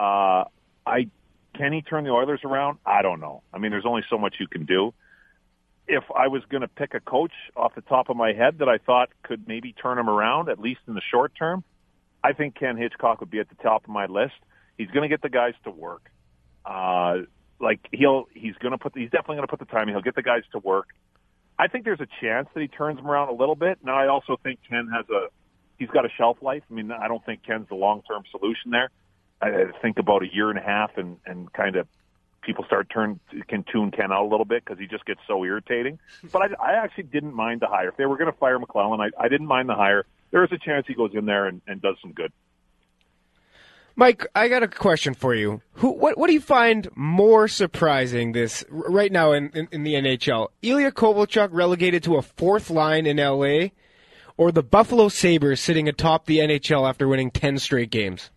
can he turn the Oilers around? I don't know. I mean, there's only so much you can do. If I was going to pick a coach off the top of my head that I thought could maybe turn him around, at least in the short term, I think Ken Hitchcock would be at the top of my list. He's going to get the guys to work. He's definitely going to put the time in. He'll get the guys to work. I think there's a chance that he turns them around a little bit. Now, I also think Ken he's got a shelf life. I mean, I don't think Ken's the long-term solution there. I think about a year and a half and kind of people can tune Ken out a little bit because he just gets so irritating. But I actually didn't mind the hire. If they were going to fire McClellan, I didn't mind the hire. There is a chance he goes in there and does some good. Mike, I got a question for you. What do you find more surprising right now in the NHL? Ilya Kovalchuk relegated to a fourth line in LA, or the Buffalo Sabres sitting atop the NHL after winning 10 straight games?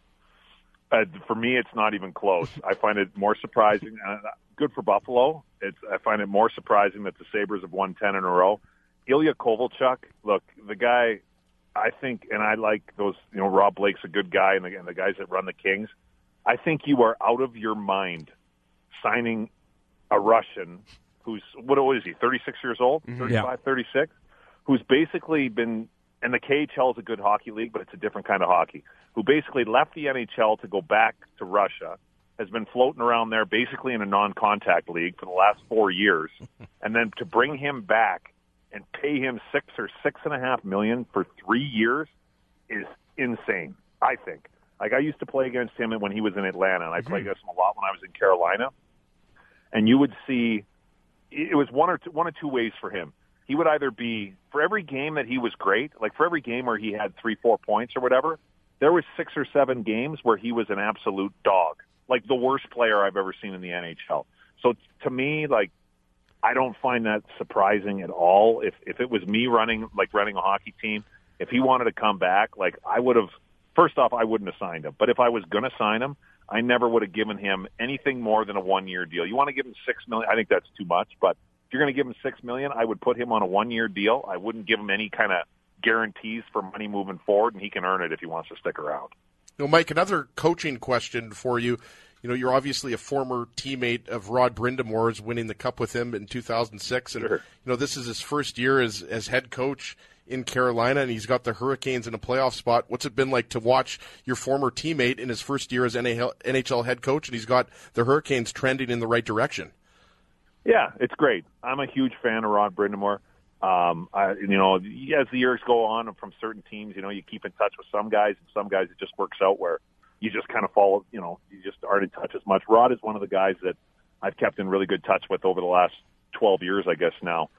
For me, it's not even close. I find it more surprising. Good for Buffalo. I find it more surprising that the Sabres have won 10 in a row. Ilya Kovalchuk, look, the guy, I think, and I like those, Rob Blake's a good guy, and the guys that run the Kings. I think you are out of your mind signing a Russian who's, what is he, 36 years old? 35, 36? Who's basically been, and the KHL is a good hockey league, but it's a different kind of hockey, who basically left the NHL to go back to Russia, has been floating around there basically in a non-contact league for the last 4 years, and then to bring him back and pay him $6 or $6.5 million for 3 years is insane, I think. Like, I used to play against him when he was in Atlanta, and I played against him a lot when I was in Carolina. And you would see it was one or two ways for him. He would either be, for every game that he was great, like for every game where he had 3-4 points or whatever, there was 6 or 7 games where he was an absolute dog, like the worst player I've ever seen in the NHL. So to me, like, I don't find that surprising at all. If it was me running a hockey team, if he wanted to come back, like, I would have, first off, I wouldn't have signed him. But if I was going to sign him, I never would have given him anything more than a 1-year deal. You want to give him $6 million? I think that's too much. But if you're going to give him $6 million, I would put him on a 1-year deal. I wouldn't give him any kind of guarantees for money moving forward, and he can earn it if he wants to stick around. Mike, another coaching question for you. You're obviously a former teammate of Rod Brindamore's, winning the Cup with him in 2006. And, Sure. This is his first year as head coach in Carolina, and he's got the Hurricanes in a playoff spot. What's it been like to watch your former teammate in his first year as NHL head coach, and he's got the Hurricanes trending in the right direction? Yeah, it's great. I'm a huge fan of Rod Brindamore. As the years go on from certain teams, you keep in touch with some guys, and some guys it just works out where you just kind of follow, you just aren't in touch as much. Rod is one of the guys that I've kept in really good touch with over the last 12 years, I guess now.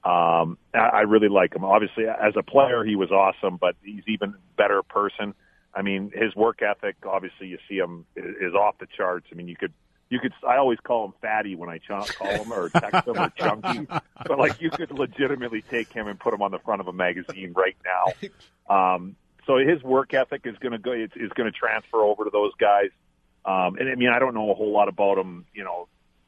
I really like him. Obviously, as a player, he was awesome, but he's even better person. I mean, his work ethic, obviously, you see him, is off the charts. I mean, you could. I always call him Fatty when I call him or text him or Chunky, but like you could legitimately take him and put him on the front of a magazine right now. So his work ethic is going to transfer over to those guys. And I mean, I don't know a whole lot about him,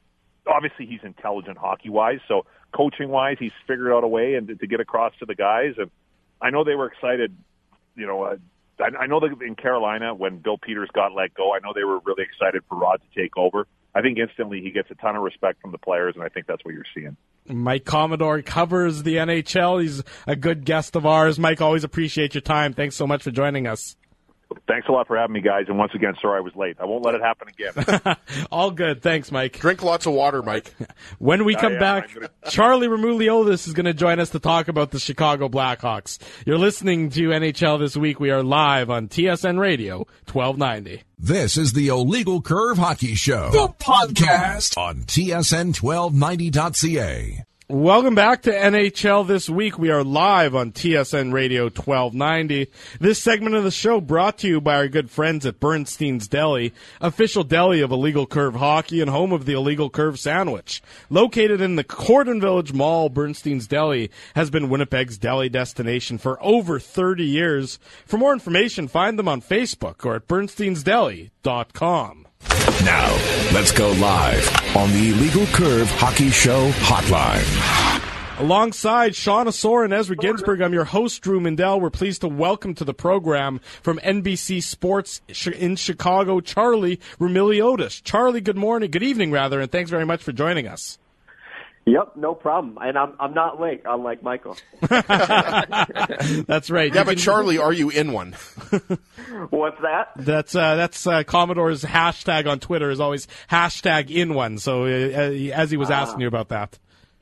obviously he's intelligent hockey-wise, so coaching-wise, he's figured out a way and to get across to the guys. And I know they were excited, I know that in Carolina, when Bill Peters got let go, I know they were really excited for Rod to take over. I think instantly he gets a ton of respect from the players, and I think that's what you're seeing. Mike Commodore covers the NHL. He's a good guest of ours. Mike, always appreciate your time. Thanks so much for joining us. Thanks a lot for having me, guys. And once again, sorry I was late. I won't let it happen again. All good. Thanks, Mike. Drink lots of water, Mike. When we come back, Charlie Remuliotis is going to join us to talk about the Chicago Blackhawks. You're listening to NHL This Week. We are live on TSN Radio 1290. This is the Illegal Curve Hockey Show, the podcast on TSN1290.ca. Welcome back to NHL This Week. We are live on TSN Radio 1290. This segment of the show brought to you by our good friends at Bernstein's Deli, official deli of Illegal Curve Hockey and home of the Illegal Curve Sandwich. Located in the Corden Village Mall, Bernstein's Deli has been Winnipeg's deli destination for over 30 years. For more information, find them on Facebook or at bernsteinsdeli.com. Now, let's go live on the Illegal Curve Hockey Show hotline. Alongside Sean Asor and Ezra Ginsburg, I'm your host, Drew Mindell. We're pleased to welcome to the program from NBC Sports in Chicago, Charlie Remuliotis. Charlie, good morning, good evening rather, and thanks very much for joining us. Yep, no problem. And I'm not late, unlike Michael. That's right. Yeah, but Charlie, are you in one? What's that? That's Commodore's hashtag on Twitter is always hashtag in one. So as he was asking you about that.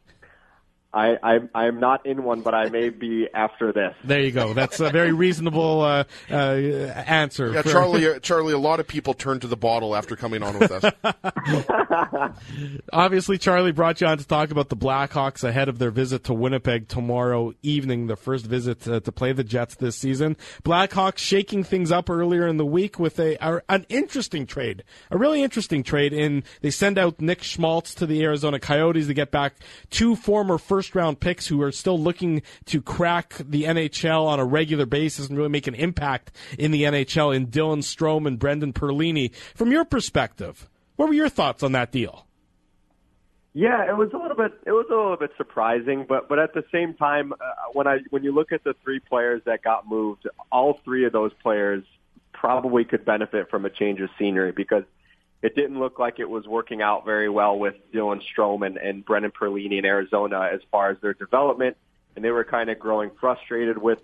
I'm not in one, but I may be after this. There you go. That's a very reasonable answer. Yeah, Charlie, a lot of people turn to the bottle after coming on with us. Obviously, Charlie brought you on to talk about the Blackhawks ahead of their visit to Winnipeg tomorrow evening, their first visit to play the Jets this season. Blackhawks shaking things up earlier in the week with an interesting trade, a really interesting trade. They send out Nick Schmaltz to the Arizona Coyotes to get back two former first-round picks who are still looking to crack the NHL on a regular basis and really make an impact in the NHL in Dylan Strome and Brendan Perlini. From your perspective, what were your thoughts on that deal? Yeah, it was a little bit surprising, but at the same time, when you look at the three players that got moved, all three of those players probably could benefit from a change of scenery because it didn't look like it was working out very well with Dylan Strome and Brendan Perlini in Arizona as far as their development, and they were kind of growing frustrated with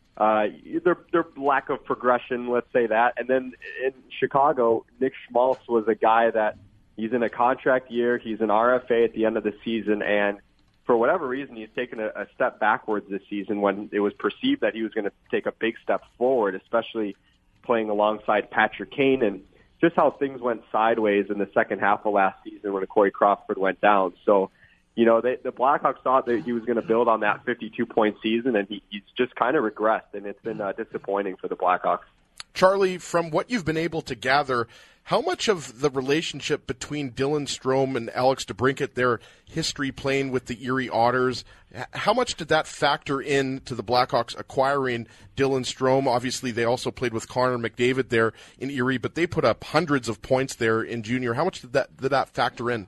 their lack of progression, let's say that. And then in Chicago, Nick Schmaltz was a guy that he's in a contract year, he's an RFA at the end of the season, and for whatever reason, he's taken a step backwards this season when it was perceived that he was going to take a big step forward, especially playing alongside Patrick Kane and just how things went sideways in the second half of last season when Corey Crawford went down. So, the Blackhawks thought that he was going to build on that 52-point season, and he's just kind of regressed, and it's been disappointing for the Blackhawks. Charlie, from what you've been able to gather, how much of the relationship between Dylan Strome and Alex DeBrincat, their history playing with the Erie Otters, how much did that factor into the Blackhawks acquiring Dylan Strome? Obviously, they also played with Connor McDavid there in Erie, but they put up hundreds of points there in junior. How much did that factor in?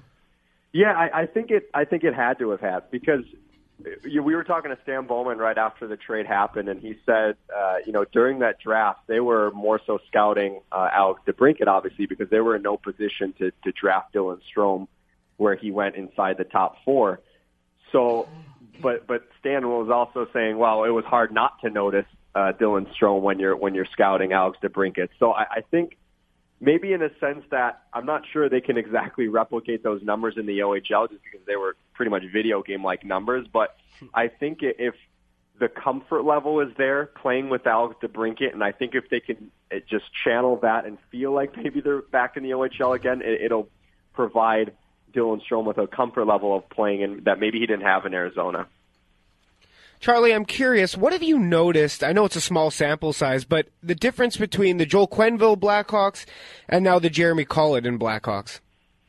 Yeah, I think it had to have had because we were talking to Stan Bowman right after the trade happened, and he said, during that draft, they were more so scouting Alex DeBrincat, obviously, because they were in no position to draft Dylan Strome where he went inside the top four. So, but Stan was also saying, well, it was hard not to notice Dylan Strome when you're scouting Alex DeBrincat. So I think maybe in a sense that I'm not sure they can exactly replicate those numbers in the OHL just because they were pretty much video game-like numbers. But I think if the comfort level is there playing with Alex DeBrincat, and I think if they can just channel that and feel like maybe they're back in the OHL again, it'll provide Dylan Strome with a comfort level of playing and that maybe he didn't have in Arizona. Charlie, I'm curious, what have you noticed? I know it's a small sample size, but the difference between the Joel Quenneville Blackhawks and now the Jeremy Colliton Blackhawks?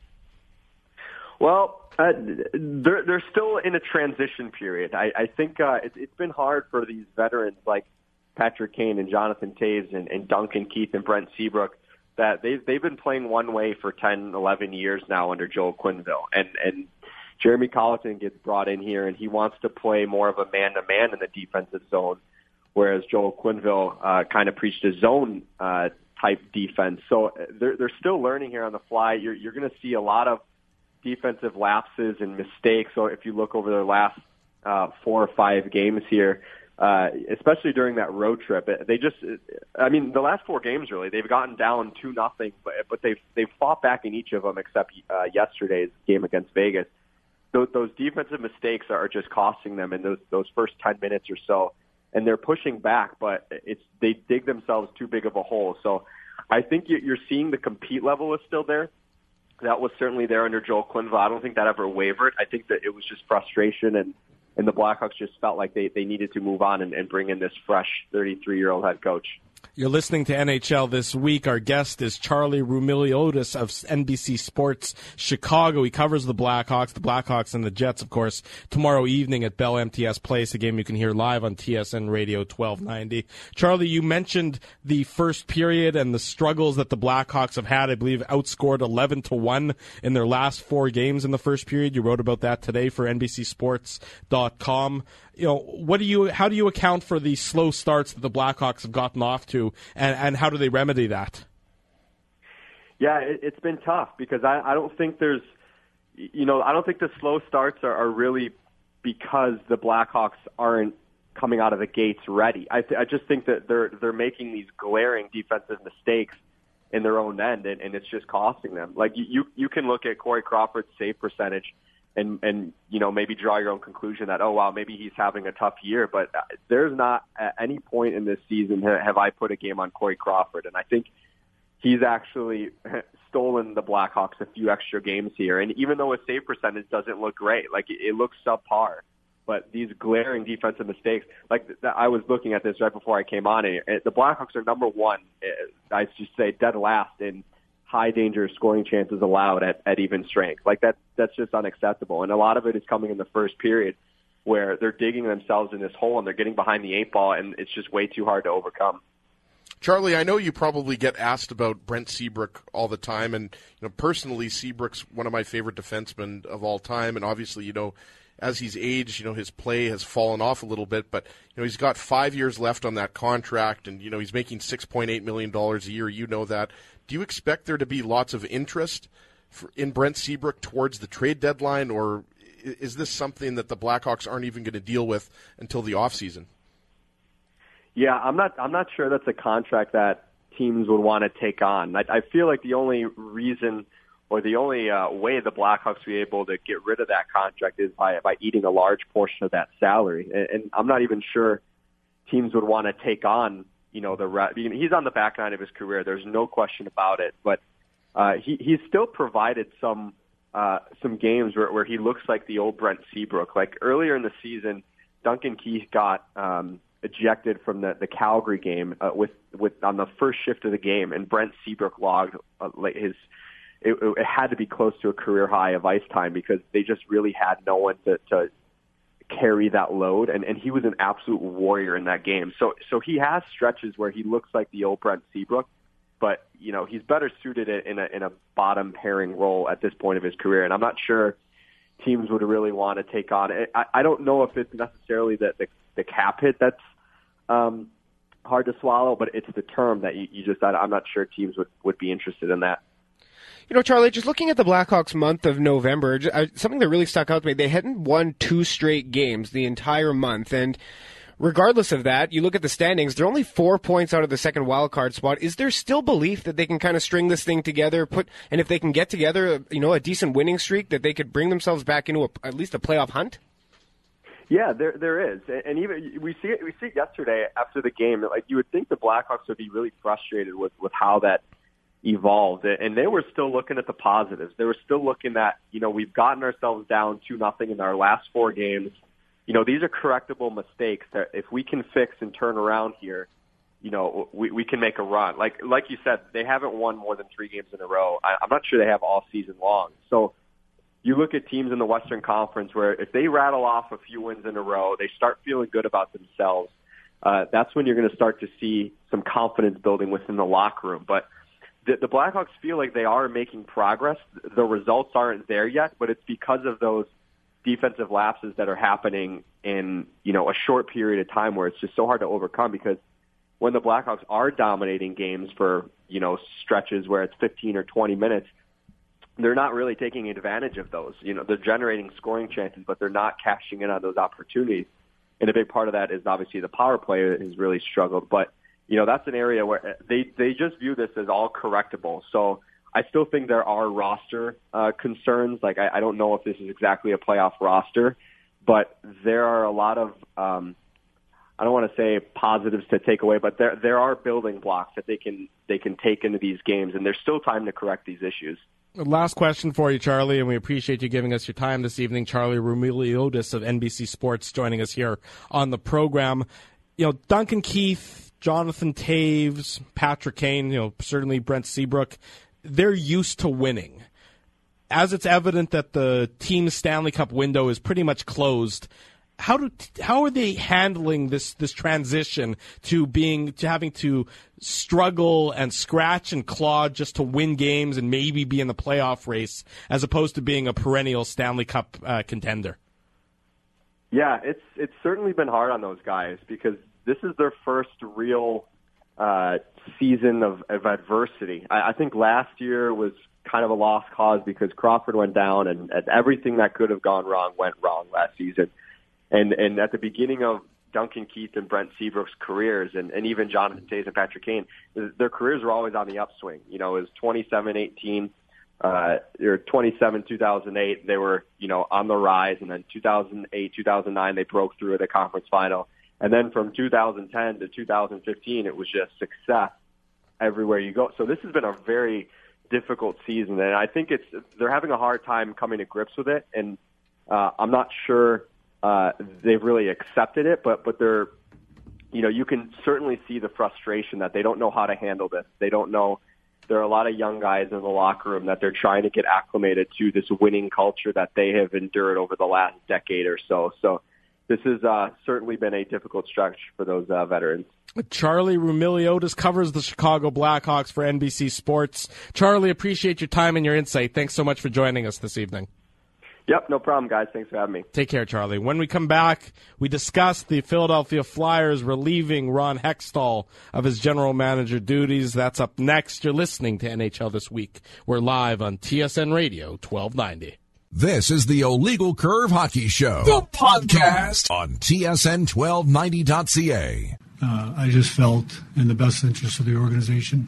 Well, they're still in a transition period. I think it's been hard for these veterans like Patrick Kane and Jonathan Toews and Duncan Keith and Brent Seabrook that they've been playing one way for 10, 11 years now under Joel Quenneville. And Jeremy Colleton gets brought in here, and he wants to play more of a man-to-man in the defensive zone, whereas Joel Quenneville kind of preached a zone type defense. So they're still learning here on the fly. You're going to see a lot of defensive lapses and mistakes. So if you look over their last 4 or 5 games here, especially during that road trip, the last 4 games really, they've gotten down 2-0, but they've fought back in each of them except yesterday's game against Vegas. Those defensive mistakes are just costing them in those first 10 minutes or so, and they're pushing back, but they dig themselves too big of a hole. So I think you're seeing the compete level is still there. That was certainly there under Joel Quenneville. I don't think that ever wavered. I think that it was just frustration, and the Blackhawks just felt like they needed to move on and bring in this fresh 33-year-old head coach. You're listening to NHL This Week. Our guest is Charlie Roumeliotis of NBC Sports Chicago. He covers the Blackhawks and the Jets, of course, tomorrow evening at Bell MTS Place, a game you can hear live on TSN Radio 1290. Charlie, you mentioned the first period and the struggles that the Blackhawks have had. I believe outscored 11-1 in their last 4 games in the first period. You wrote about that today for NBCSports.com. How do you account for the slow starts that the Blackhawks have gotten off to, and how do they remedy that? Yeah, it's been tough because I don't think I don't think the slow starts are really because the Blackhawks aren't coming out of the gates ready. I just think that they're making these glaring defensive mistakes in their own end, and it's just costing them. Like you can look at Corey Crawford's save percentage and maybe draw your own conclusion that, oh, wow, maybe he's having a tough year. But there's not at any point in this season have I put a game on Corey Crawford. And I think he's actually stolen the Blackhawks a few extra games here. And even though his save percentage doesn't look great, like it looks subpar, but these glaring defensive mistakes, like I was looking at this right before I came on, the Blackhawks are number 1, I should say dead last in high danger scoring chances allowed at even strength. Like that's just unacceptable. And a lot of it is coming in the first period where they're digging themselves in this hole and they're getting behind the 8 ball, and it's just way too hard to overcome. Charlie, I know you probably get asked about Brent Seabrook all the time, and personally, Seabrook's one of my favorite defensemen of all time, and obviously, as he's aged, his play has fallen off a little bit, but he's got 5 years left on that contract, and he's making $6.8 million a year. You know that. Do you expect there to be lots of interest in Brent Seabrook towards the trade deadline, or is this something that the Blackhawks aren't even going to deal with until the offseason? Yeah, I'm not sure that's a contract that teams would want to take on. I feel like the only reason or the only way the Blackhawks will be able to get rid of that contract is by eating a large portion of that salary. And I'm not even sure teams would want to take on he's on the back nine of his career. There's no question about it. But he's still provided some games where he looks like the old Brent Seabrook. Like earlier in the season, Duncan Keith got ejected from the Calgary game with on the first shift of the game, and Brent Seabrook logged it had to be close to a career high of ice time because they just really had no one to carry that load, and he was an absolute warrior in that game. So he has stretches where he looks like the old Brent Seabrook, but he's better suited in a bottom pairing role at this point of his career, and I'm not sure teams would really want to take on it. I don't know if it's necessarily the cap hit that's hard to swallow, but it's the term that you just I'm not sure teams would be interested in that. Charlie, just looking at the Blackhawks month of November, something that really stuck out to me, they hadn't won 2 straight games the entire month. And regardless of that, you look at the standings, they're only 4 points out of the second wildcard spot. Is there still belief that they can kind of string this thing together, and if they can get together, a decent winning streak, that they could bring themselves back into at least a playoff hunt? Yeah, there is. And even we see it yesterday after the game. Like you would think the Blackhawks would be really frustrated with how that evolved, and they were still looking at the positives. They were still looking at, we've gotten ourselves down 2-0 in our last 4 games. These are correctable mistakes that if we can fix and turn around here, we can make a run. Like you said, they haven't won more than 3 games in a row. I'm not sure they have all season long. So you look at teams in the Western Conference where if they rattle off a few wins in a row, they start feeling good about themselves. That's when you're going to start to see some confidence building within the locker room. But the Blackhawks feel like they are making progress. The results aren't there yet, but it's because of those defensive lapses that are happening in, a short period of time where it's just so hard to overcome, because when the Blackhawks are dominating games for, stretches where it's 15 or 20 minutes, they're not really taking advantage of those. They're generating scoring chances, but they're not cashing in on those opportunities. And a big part of that is obviously the power play that has really struggled. But, that's an area where they just view this as all correctable. So I still think there are roster concerns. Like, I don't know if this is exactly a playoff roster, but there are a lot of, I don't want to say positives to take away, but there are building blocks that they can take into these games, and there's still time to correct these issues. Last question for you, Charlie, and we appreciate you giving us your time this evening. Charlie Roumeliotis of NBC Sports joining us here on the program. Duncan Keith, Jonathan Toews, Patrick Kane, certainly Brent Seabrook, they're used to winning. As it's evident that the team's Stanley Cup window is pretty much closed, how are they handling this transition to having to struggle and scratch and claw just to win games and maybe be in the playoff race, as opposed to being a perennial Stanley Cup contender? Yeah, it's certainly been hard on those guys, because this is their first real season of adversity. I think last year was kind of a lost cause because Crawford went down, and everything that could have gone wrong went wrong last season. And at the beginning of Duncan Keith and Brent Seabrook's careers, and even Jonathan Toews and Patrick Kane, their careers were always on the upswing. It was 27-18, or 27-2008, they were, on the rise, and then 2008, 2009, they broke through at the conference final. And then from 2010 to 2015, it was just success everywhere you go. So this has been a very difficult season, and I think they're having a hard time coming to grips with it, and I'm not sure they've really accepted it, but they're, you can certainly see the frustration that they don't know how to handle this. They don't know. There are a lot of young guys in the locker room that they're trying to get acclimated to this winning culture that they have endured over the last decade or so. So this has certainly been a difficult stretch for those veterans. Charlie Roumeliotis covers the Chicago Blackhawks for NBC Sports. Charlie, appreciate your time and your insight. Thanks so much for joining us this evening. Yep, no problem, guys. Thanks for having me. Take care, Charlie. When we come back, we discuss the Philadelphia Flyers relieving Ron Hextall of his general manager duties. That's up next. You're listening to NHL This Week. We're live on TSN Radio 1290. This is the Illegal Curve Hockey Show, the podcast on TSN1290.ca. I just felt, in the best interest of the organization,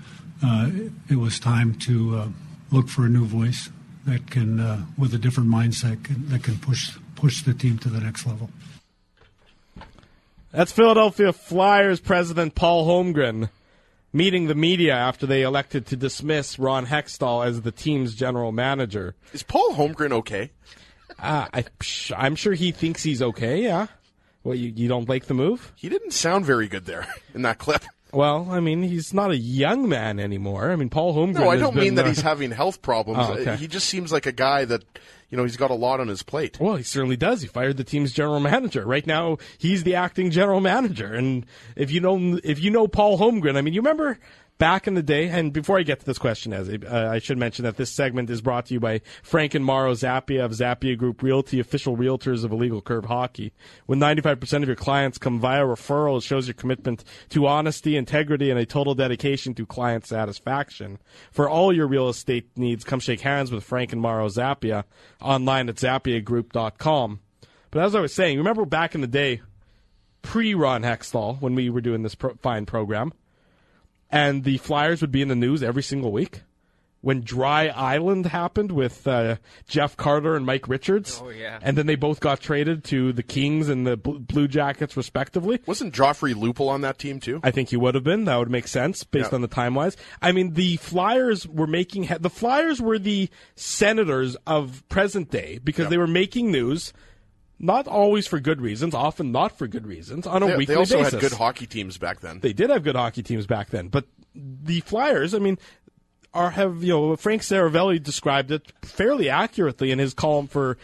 it was time to look for a new voice that can, with a different mindset, that can push the team to the next level. That's Philadelphia Flyers president Paul Holmgren meeting the media after they elected to dismiss Ron Hextall as the team's general manager. Is Paul Holmgren okay? I'm sure he thinks he's okay, yeah. Well, you don't like the move? He didn't sound very good there in that clip. Well, I mean, he's not a young man anymore. I mean, Paul Holmgren. No, I don't mean that he's having health problems. Oh, okay. He just seems like a guy that, he's got a lot on his plate. Well, he certainly does. He fired the team's general manager. Right now, he's the acting general manager. And if you know Paul Holmgren, I mean, you remember back in the day, and before I get to this question, I should mention that this segment is brought to you by Frank and Mauro Zappia of Zappia Group Realty, official realtors of Illegal Curve Hockey. When 95% of your clients come via referral, it shows your commitment to honesty, integrity, and a total dedication to client satisfaction. For all your real estate needs, come shake hands with Frank and Mauro Zappia online at zappiagroup.com. But as I was saying, remember back in the day, pre-Ron Hextall, when we were doing this fine program, and the Flyers would be in the news every single week. When Dry Island happened with Jeff Carter and Mike Richards. Oh, yeah. And then they both got traded to the Kings and the Blue Jackets, respectively. Wasn't Joffrey Lupul on that team, too? I think he would have been. That would make sense based on the time-wise. I mean, the Flyers were the Senators of present day because they were making news. Not always for good reasons, often not for good reasons, on a weekly basis. They also had good hockey teams back then. They did have good hockey teams back then. But the Flyers, I mean, Frank Saravelli described it fairly accurately in his column for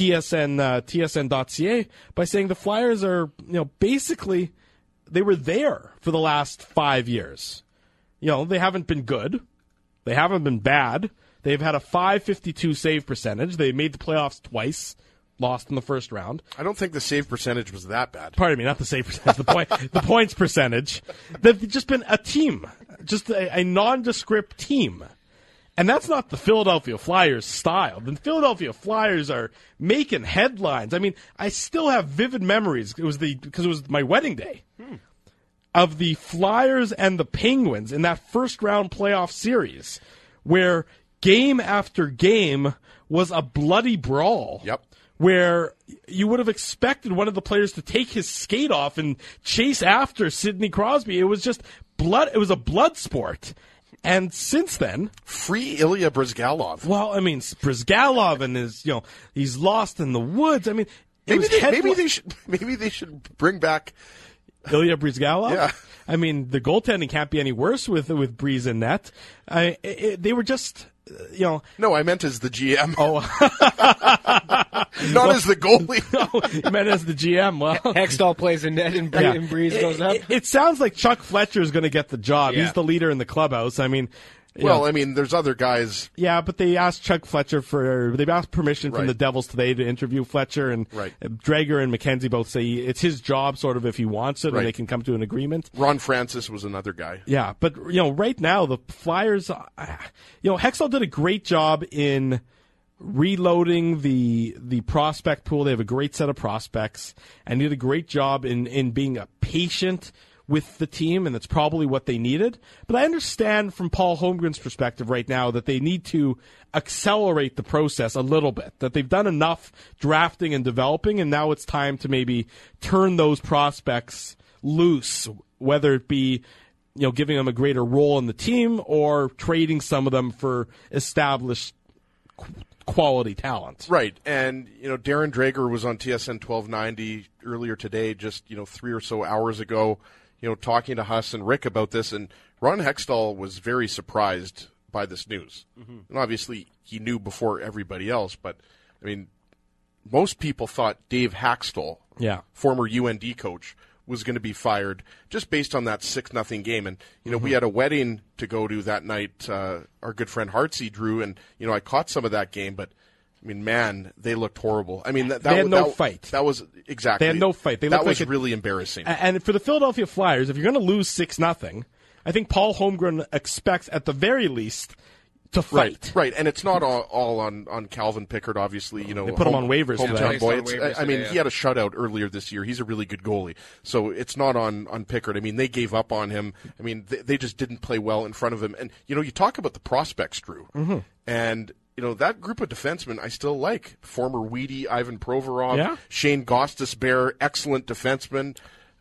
TSN.ca by saying the Flyers are, basically, they were there for the last 5 years. They haven't been good. They haven't been bad. They've had a .552 save percentage. They made the playoffs twice, lost in the first round. I don't think the save percentage was that bad. Pardon me, not the save percentage, the points percentage. They've just been a team, just a nondescript team. And that's not the Philadelphia Flyers style. The Philadelphia Flyers are making headlines. I mean, I still have vivid memories. Because it was my wedding day of the Flyers and the Penguins in that first round playoff series, where game after game was a bloody brawl. Yep. Where you would have expected one of the players to take his skate off and chase after Sidney Crosby. It was just blood. It was a blood sport. And since then, free Ilya Brizgalov. Well, I mean, Brizgalov and he's lost in the woods. I mean, maybe they should bring back Ilya Brizgalov. Yeah. I mean, the goaltending can't be any worse with Breeze in net. They were just, No, I meant as the GM. Oh. Not as the goalie. No, you meant as the GM. Well, Hextall plays in net and Breeze goes up. It sounds like Chuck Fletcher is going to get the job. Yeah. He's the leader in the clubhouse. I mean, I mean, there's other guys. Yeah, but they asked Chuck Fletcher they asked permission from the Devils today to interview Fletcher, and Drager and McKenzie both say it's his job, sort of, if he wants it, and they can come to an agreement. Ron Francis was another guy. Yeah, but right now the Flyers, Hextall did a great job in reloading the prospect pool. They have a great set of prospects, and did a great job in being a patient with the team, and that's probably what they needed. But I understand from Paul Holmgren's perspective right now that they need to accelerate the process a little bit, that they've done enough drafting and developing, and now it's time to maybe turn those prospects loose, whether it be giving them a greater role in the team or trading some of them for established quality talent. Right. And, Darren Drager was on TSN 1290 earlier today, just, 3 or so hours ago, talking to Huss and Rick about this, and Ron Hextall was very surprised by this news. Mm-hmm. And obviously he knew before everybody else, but, I mean, most people thought Dave Haxtell, former UND coach, was going to be fired just based on that 6-0 game. And, we had a wedding to go to that night, our good friend Hartsey Drew, and, I caught some of that game, but, I mean, man, they looked horrible. I mean, they had no fight. That was exactly. They had no fight. That was really embarrassing. And for the Philadelphia Flyers, if you're going to lose 6-0, I think Paul Holmgren expects at the very least to fight. Right. And it's not all on Calvin Pickard. Obviously, they put him on waivers. Hometown boy. He had a shutout earlier this year. He's a really good goalie, so it's not on Pickard. I mean, they gave up on him. I mean, they just didn't play well in front of him. And you talk about the prospects, Drew, and. That group of defensemen I still like. Former Weedy, Ivan Provorov, Shane Gostisbehere, excellent defenseman.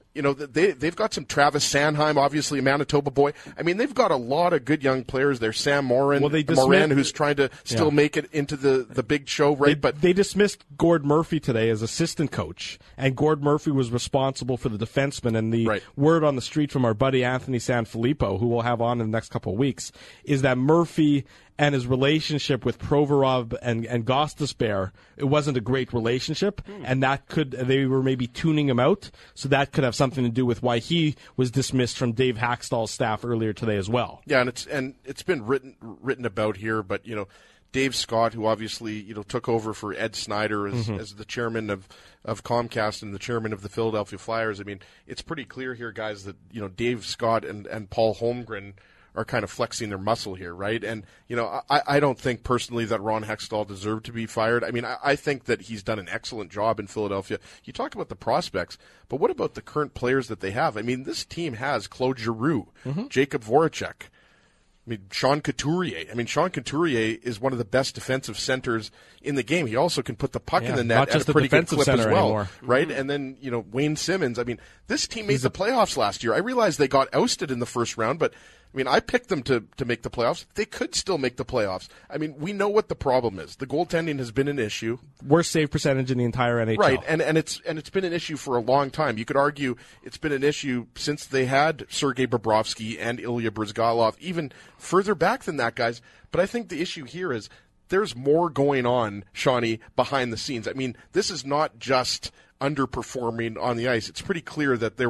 They've got some Travis Sanheim, obviously a Manitoba boy. I mean, they've got a lot of good young players there. Sam Morin, who's trying to still make it into the big show, right? But they dismissed Gord Murphy today as assistant coach, and Gord Murphy was responsible for the defensemen. And the word on the street from our buddy Anthony Sanfilippo, who we'll have on in the next couple of weeks, is that Murphy and his relationship with Provorov and Gostisbehere, it wasn't a great relationship, and they were maybe tuning him out, so that could have something to do with why he was dismissed from Dave Haxtall's staff earlier today as well. Yeah, and it's been written about here, but Dave Scott, who obviously took over for Ed Snyder as the chairman of Comcast and the chairman of the Philadelphia Flyers. I mean, it's pretty clear here, guys, that Dave Scott and Paul Holmgren are kind of flexing their muscle here, right? And, I don't think personally that Ron Hextall deserved to be fired. I mean, I think that he's done an excellent job in Philadelphia. You talk about the prospects, but what about the current players that they have? I mean, this team has Claude Giroux, Jacob Voracek, Sean Couturier. I mean, Sean Couturier is one of the best defensive centers in the game. He also can put the puck in the net at a pretty good clip as well, anymore. Right? And then, Wayne Simmons. I mean, this team made the playoffs last year. I realized they got ousted in the first round, but I mean, I picked them to make the playoffs. They could still make the playoffs. I mean, we know what the problem is. The goaltending has been an issue. Worst save percentage in the entire NHL. Right, and it's been an issue for a long time. You could argue it's been an issue since they had Sergei Bobrovsky and Ilya Brizgalov, even further back than that, guys. But I think the issue here is there's more going on, Shawnee, behind the scenes. I mean, this is not just underperforming on the ice. It's pretty clear that there was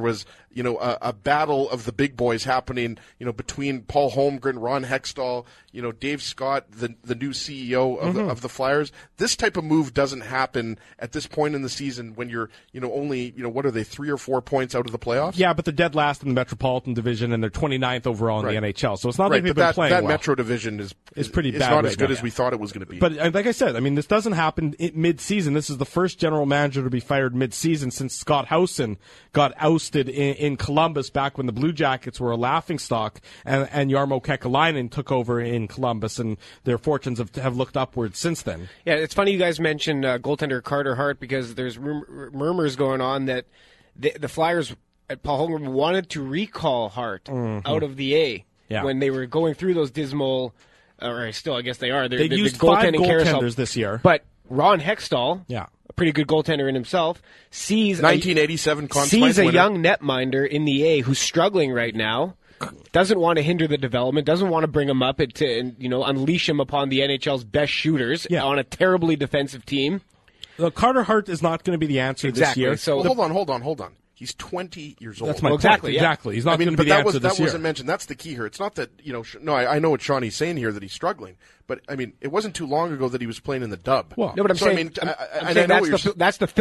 a battle of the big boys happening, between Paul Holmgren, Ron Hextall, Dave Scott, the new CEO of the Flyers. This type of move doesn't happen at this point in the season when you're, only, what are they, 3 or 4 points out of the playoffs? Yeah, but they're dead last in the Metropolitan Division, and they're 29th overall in the NHL. So it's not like they've but been playing that well. Metro Division is pretty bad. It's not as good as we thought it was going to be. But like I said, this doesn't happen mid-season. This is the first general manager to be fired mid-season since Scott Howson got ousted in Columbus back when the Blue Jackets were a laughingstock, and Jarmo Kekalainen took over in Columbus, and their fortunes have looked upwards since then. Yeah, it's funny you guys mentioned goaltender Carter Hart, because there's murmurs going on that the Flyers at Paul Holmgren wanted to recall Hart out of the A when they were going through those dismal, or still I guess they are. They've used 5 goaltenders this year. But Ron Hextall, a pretty good goaltender in himself, sees 1987 Conn Smythe a winner. young netminder in the A who's struggling right now, doesn't want to hinder the development, doesn't want to bring him up and unleash him upon the NHL's best shooters on a terribly defensive team. Look, Carter Hart is not going to be the answer this year. So hold on. He's 20 years old. That's my point. Exactly. He's not going to be the answer this year. That wasn't mentioned. That's the key here. It's not that, I know what Shawnee's saying here, that he's struggling. But, it wasn't too long ago that he was playing in the dub. Well, no, but I'm saying that's the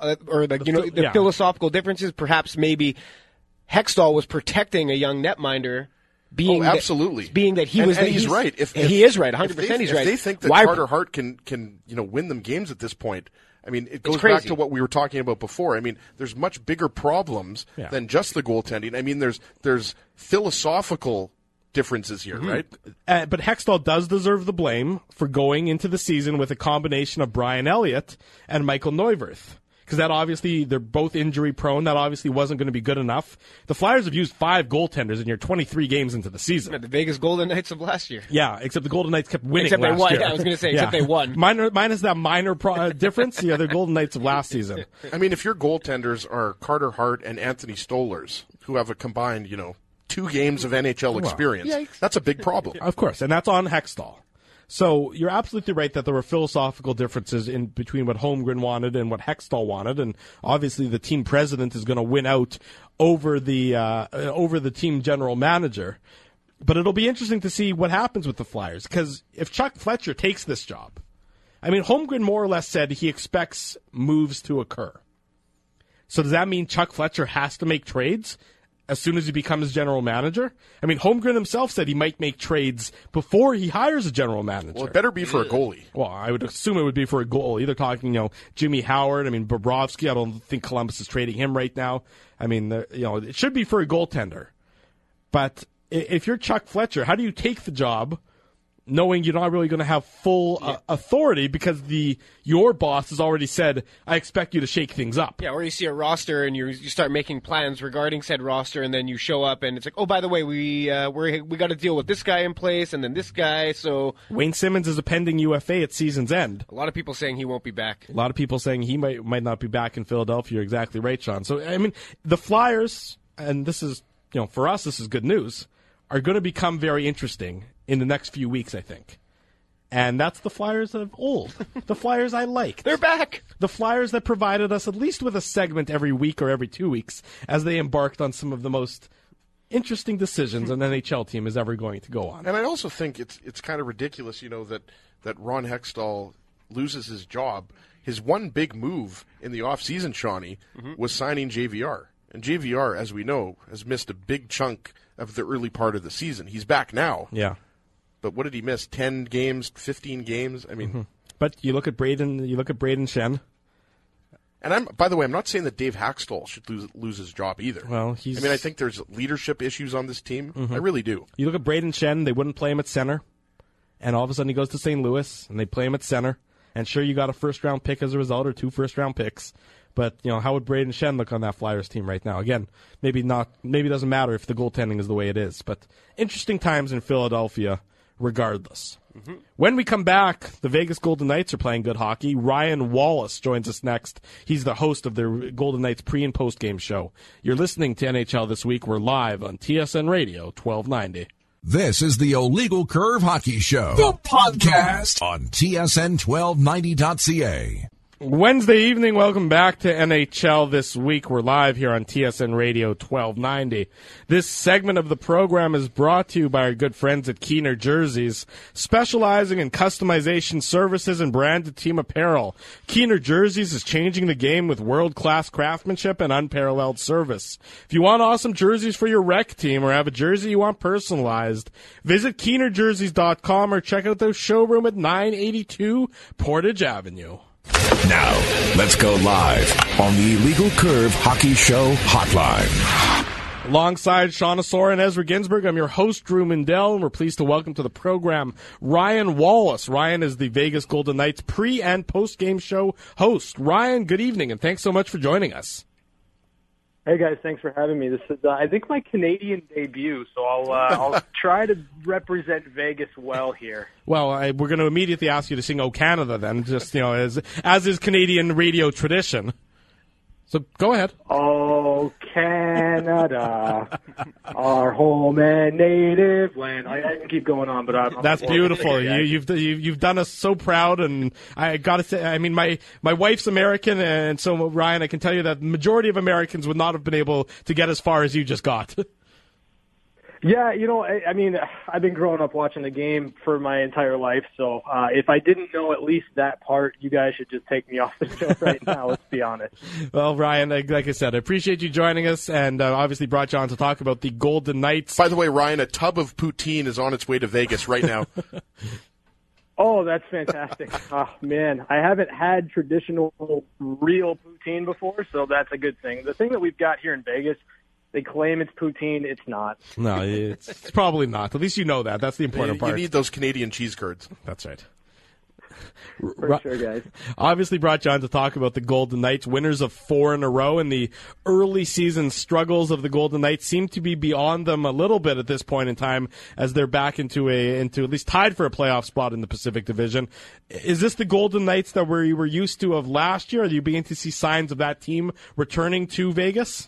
philosophical differences. Perhaps maybe Hextall was protecting a young netminder. Absolutely. Being that he was, and he's right. He is right. 100%. He's right. If they think that Carter Hart can win them games at this point, it goes back to what we were talking about before. There's much bigger problems than just the goaltending. There's philosophical differences here, right? But Hextall does deserve the blame for going into the season with a combination of Brian Elliott and Michael Neuwirth. Because that obviously, they're both injury prone. That obviously wasn't going to be good enough. The Flyers have used 5 goaltenders, and you're 23 games into the season. The Vegas Golden Knights of last year. Yeah, except the Golden Knights kept winning except last they won. year. I was going to say, except they won. Minus that minor difference, the Golden Knights of last season. If your goaltenders are Carter Hart and Anthony Stolarz, who have a combined, 2 games of NHL experience, that's a big problem. Of course, and that's on Hextall. So you're absolutely right that there were philosophical differences in between what Holmgren wanted and what Hextall wanted, and obviously the team president is going to win out over the team general manager. But it'll be interesting to see what happens with the Flyers, because if Chuck Fletcher takes this job, Holmgren more or less said he expects moves to occur. So does that mean Chuck Fletcher has to make trades as soon as he becomes general manager? Holmgren himself said he might make trades before he hires a general manager. Well, it better be for a goalie. Well, I would assume it would be for a goalie. They're talking, Jimmy Howard. Bobrovsky, I don't think Columbus is trading him right now. It should be for a goaltender. But if you're Chuck Fletcher, how do you take the job knowing you're not really going to have full authority because your boss has already said, I expect you to shake things up? Yeah, or you see a roster and you start making plans regarding said roster, and then you show up and it's like, oh, by the way, we got to deal with this guy in place and then this guy. So Wayne Simmons is a pending UFA at season's end. A lot of people saying he won't be back. A lot of people saying he might not be back in Philadelphia. You're exactly right, Sean. So the Flyers, and this is for us, this is good news, are going to become very interesting in the next few weeks, I think. And that's the Flyers of old. The Flyers I liked. They're back. The Flyers that provided us at least with a segment every week or every 2 weeks as they embarked on some of the most interesting decisions an NHL team is ever going to go on. And I also think it's kind of ridiculous, that Ron Hextall loses his job. His one big move in the offseason, Shawnee, was signing JVR. And JVR, as we know, has missed a big chunk of the early part of the season. He's back now. Yeah. But what did he miss? 10 games, 15 games? But you look at Braden Shen. And by the way, I'm not saying that Dave Haxtell should lose his job either. Well, I think there's leadership issues on this team. I really do. You look at Braden Shen, they wouldn't play him at center. And all of a sudden he goes to St. Louis and they play him at center. And sure, you got a first-round pick as a result, or 2 first-round picks. But, how would Braden Shen look on that Flyers team right now? Again, maybe it doesn't matter if the goaltending is the way it is. But interesting times in Philadelphia regardless. When we come back, the Vegas Golden Knights are playing good hockey. Ryan Wallace joins us next. He's the host of their Golden Knights pre- and post-game show. You're listening to NHL This Week. We're live on TSN Radio 1290. This is the Illegal Curve Hockey Show, the podcast on TSN 1290.ca. Wednesday evening, welcome back to NHL This Week. We're live here on TSN Radio 1290. This segment of the program is brought to you by our good friends at Keener Jerseys, specializing in customization services and branded team apparel. Keener Jerseys is changing the game with world-class craftsmanship and unparalleled service. If you want awesome jerseys for your rec team or have a jersey you want personalized, visit KeenerJerseys.com or check out their showroom at 982 Portage Avenue. Now, let's go live on the Illegal Curve Hockey Show Hotline. Alongside Sean Asor and Ezra Ginsberg, I'm your host, Drew Mindell, and we're pleased to welcome to the program Ryan Wallace. Ryan is the Vegas Golden Knights pre- and post-game show host. Ryan, good evening, and thanks so much for joining us. Hey guys, thanks for having me. This is, I think, my Canadian debut, so I'll try to represent Vegas well here. Well, we're going to immediately ask you to sing "O Canada," then, just as is Canadian radio tradition. So go ahead. Oh, Canada, our home and native land. I can keep going on, but that's beautiful. You've done us so proud, and I got to say, I mean, my wife's American, and so Ryan, I can tell you that the majority of Americans would not have been able to get as far as you just got. Yeah, I mean, I've been growing up watching the game for my entire life, so if I didn't know at least that part, you guys should just take me off the show right now, let's be honest. Well, Ryan, like I said, I appreciate you joining us, and obviously brought you on to talk about the Golden Knights. By the way, Ryan, a tub of poutine is on its way to Vegas right now. Oh, that's fantastic. Oh, man, I haven't had traditional real poutine before, so that's a good thing. The thing that we've got here in Vegas, they claim it's poutine. It's not. No, it's probably not. At least you know that. That's the important part. You need those Canadian cheese curds. That's right. For sure, guys. Obviously brought you on to talk about the Golden Knights, winners of 4 in a row, and the early season struggles of the Golden Knights seem to be beyond them a little bit at this point in time, as they're back into at least tied for a playoff spot in the Pacific Division. Is this the Golden Knights that we were used to of last year? Are you beginning to see signs of that team returning to Vegas?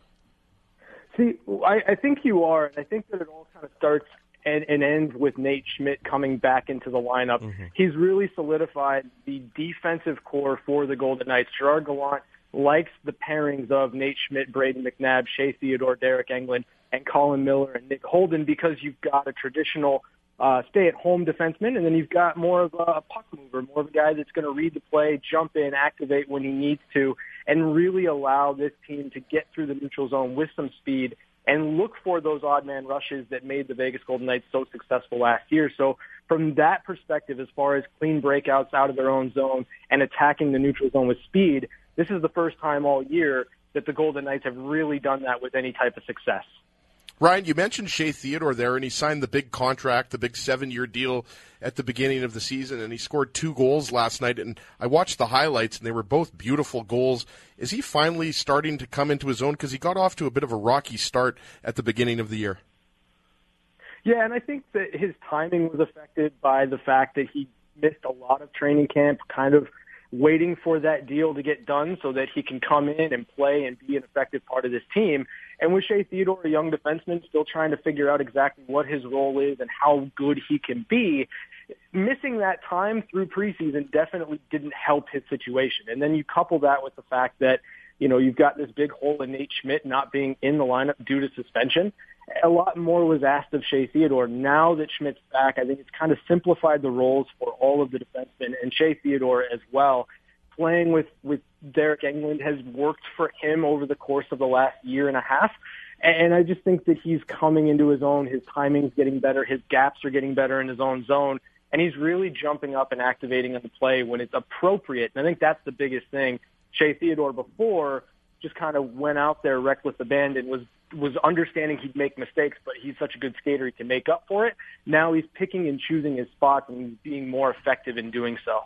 See, I think you are, and I think that it all kind of starts and ends with Nate Schmidt coming back into the lineup. Mm-hmm. He's really solidified the defensive core for the Golden Knights. Gerard Gallant likes the pairings of Nate Schmidt, Braden McNabb, Shea Theodore, Derek Englund, and Colin Miller and Nick Holden, because you've got a traditional stay-at-home defenseman, and then you've got more of a puck mover, more of a guy that's going to read the play, jump in, activate when he needs to, and really allow this team to get through the neutral zone with some speed and look for those odd man rushes that made the Vegas Golden Knights so successful last year. So from that perspective, as far as clean breakouts out of their own zone and attacking the neutral zone with speed, this is the first time all year that the Golden Knights have really done that with any type of success. Ryan, you mentioned Shea Theodore there, and he signed the big contract, the big 7-year deal at the beginning of the season, and he scored 2 goals last night. And I watched the highlights, and they were both beautiful goals. Is he finally starting to come into his own? Because he got off to a bit of a rocky start at the beginning of the year. Yeah, and I think that his timing was affected by the fact that he missed a lot of training camp, kind of waiting for that deal to get done so that he can come in and play and be an effective part of this team. And with Shea Theodore, a young defenseman, still trying to figure out exactly what his role is and how good he can be, missing that time through preseason definitely didn't help his situation. And then you couple that with the fact that, you've got this big hole in Nate Schmidt not being in the lineup due to suspension. A lot more was asked of Shea Theodore. Now that Schmidt's back, I think it's kind of simplified the roles for all of the defensemen, and Shea Theodore as well. Playing with Derek Englund has worked for him over the course of the last year and a half. And I just think that he's coming into his own. His timing's getting better. His gaps are getting better in his own zone. And he's really jumping up and activating on the play when it's appropriate. And I think that's the biggest thing. Shea Theodore before just kind of went out there reckless abandon, was understanding he'd make mistakes, but he's such a good skater he can make up for it. Now he's picking and choosing his spots and being more effective in doing so.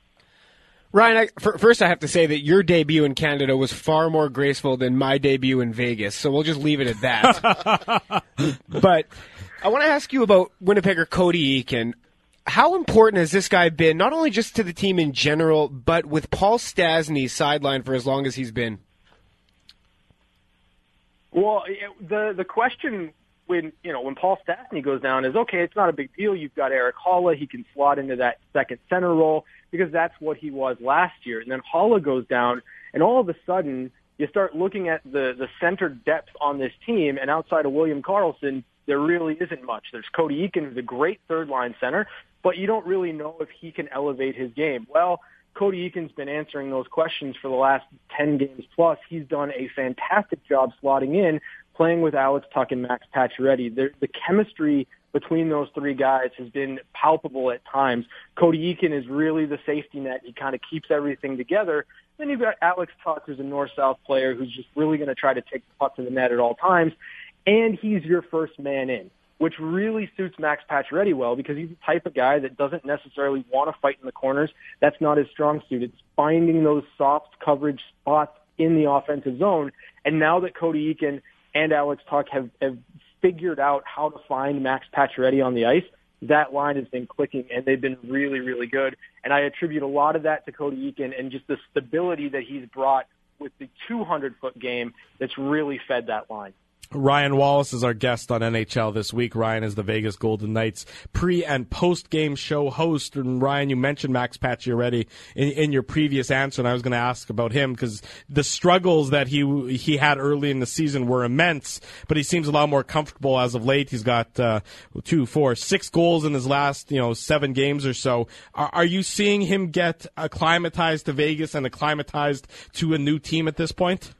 Ryan, first I have to say that your debut in Canada was far more graceful than my debut in Vegas, so we'll just leave it at that. But I want to ask you about Winnipegger Cody Eakin. How important has this guy been, not only just to the team in general, but with Paul Stastny sidelined for as long as he's been? Well, the question when Paul Stastny goes down is, okay, it's not a big deal. You've got Erik Haula. He can slot into that second center role because that's what he was last year. And then Haula goes down, and all of a sudden you start looking at the center depth on this team, and outside of William Karlsson, there really isn't much. There's Cody Eakin, who's a great third-line center, but you don't really know if he can elevate his game. Well, Cody Eakin's been answering those questions for the last 10 games plus. He's done a fantastic job slotting in, playing with Alex Tuch and Max Pacioretty. The chemistry between those three guys has been palpable at times. Cody Eakin is really the safety net. He kind of keeps everything together. Then you've got Alex Tuch, who's a north-south player who's just really going to try to take the puck to the net at all times. And he's your first man in, which really suits Max Pacioretty well because he's the type of guy that doesn't necessarily want to fight in the corners. That's not his strong suit. It's finding those soft coverage spots in the offensive zone. And now that Cody Eakin and Alex Tuch have figured out how to find Max Pacioretty on the ice, that line has been clicking, and they've been really, really good. And I attribute a lot of that to Cody Eakin and just the stability that he's brought with the 200-foot game that's really fed that line. Ryan Wallace is our guest on NHL This Week. Ryan is the Vegas Golden Knights pre- and post-game show host. And Ryan, you mentioned Max Pacioretty in your previous answer, and I was going to ask about him because the struggles that he had early in the season were immense, but he seems a lot more comfortable as of late. He's got 2, 4, 6 goals in his last 7 games or so. Are you seeing him get acclimatized to Vegas and acclimatized to a new team at this point?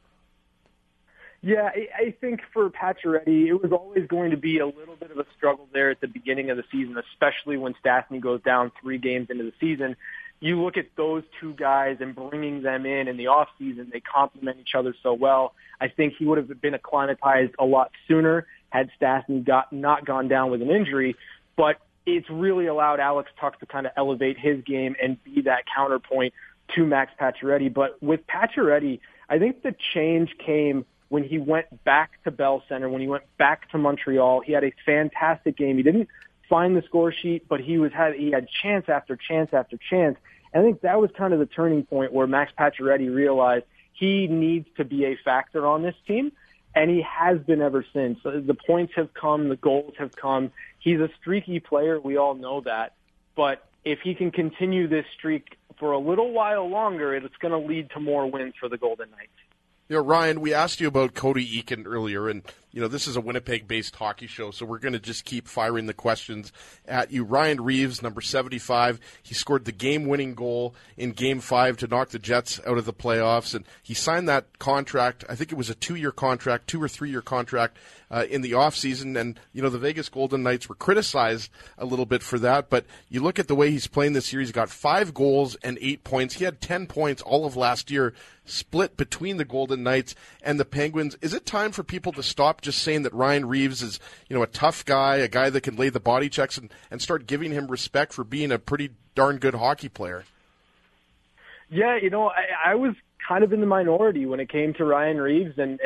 Yeah, I think for Pacioretty, it was always going to be a little bit of a struggle there at the beginning of the season, especially when Stastny goes down 3 games into the season. You look at those two guys and bringing them in the offseason, they complement each other so well. I think he would have been acclimatized a lot sooner had Stastny not gone down with an injury, but it's really allowed Alex Tuch to kind of elevate his game and be that counterpoint to Max Pacioretty. But with Pacioretty, I think the change came when he went back to Bell Center, when he went back to Montreal. He had a fantastic game. He didn't find the score sheet, but he had chance after chance after chance. And I think that was kind of the turning point where Max Pacioretty realized he needs to be a factor on this team, and he has been ever since. The points have come, the goals have come. He's a streaky player, we all know that. But if he can continue this streak for a little while longer, it's going to lead to more wins for the Golden Knights. Ryan, we asked you about Cody Eakin earlier, and this is a Winnipeg-based hockey show, so we're going to just keep firing the questions at you. Ryan Reeves, number 75, he scored the game-winning goal in Game 5 to knock the Jets out of the playoffs, and he signed that contract. I think it was a 2-year contract, 2 or 3-year contract in the offseason, and the Vegas Golden Knights were criticized a little bit for that, but you look at the way he's playing this year, he's got 5 goals and 8 points. He had 10 points all of last year, split between the Golden Knights and the Penguins. Is it time for people to stop just saying that Ryan Reeves is, a tough guy, a guy that can lay the body checks, and start giving him respect for being a pretty darn good hockey player? Yeah, I was kind of in the minority when it came to Ryan Reeves and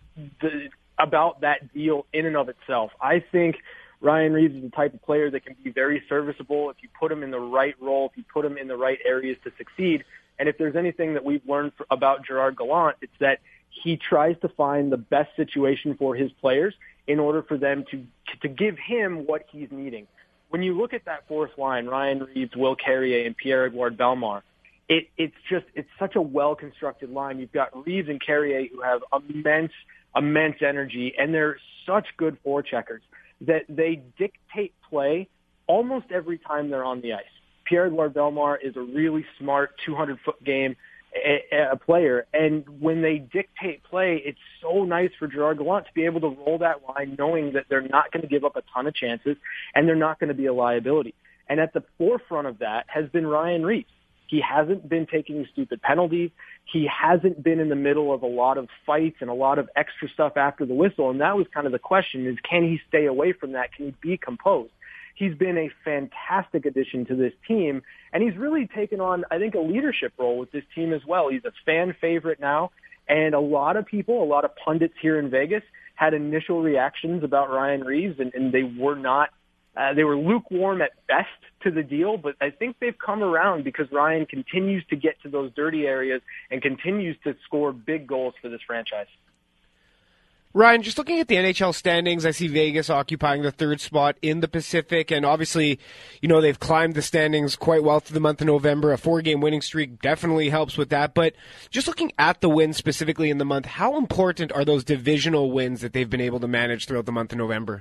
about that deal in and of itself. I think Ryan Reeves is the type of player that can be very serviceable if you put him in the right role, if you put him in the right areas to succeed. And if there's anything that we've learned about Gerard Gallant, it's that he tries to find the best situation for his players in order for them to give him what he's needing. When you look at that fourth line, Ryan Reeves, Will Carrier, and Pierre-Edouard Bellemare, it's such a well-constructed line. You've got Reeves and Carrier who have immense energy, and they're such good forecheckers that they dictate play almost every time they're on the ice. Pierre-Edouard Bellemare is a really smart 200-foot game player, and when they dictate play, it's so nice for Gerard Gallant to be able to roll that line knowing that they're not going to give up a ton of chances and they're not going to be a liability. And at the forefront of that has been Ryan Reeves. He hasn't been taking stupid penalties. He hasn't been in the middle of a lot of fights and a lot of extra stuff after the whistle, and that was kind of the question, is can he stay away from that? Can he be composed? He's been a fantastic addition to this team, and he's really taken on, I think, a leadership role with this team as well. He's a fan favorite now, and a lot of people, a lot of pundits here in Vegas had initial reactions about Ryan Reeves, and they were not, they were lukewarm at best to the deal, but I think they've come around because Ryan continues to get to those dirty areas and continues to score big goals for this franchise. Ryan, just looking at the NHL standings, I see Vegas occupying the third spot in the Pacific, and obviously, they've climbed the standings quite well through the month of November. A 4-game winning streak definitely helps with that, but just looking at the wins specifically in the month, how important are those divisional wins that they've been able to manage throughout the month of November?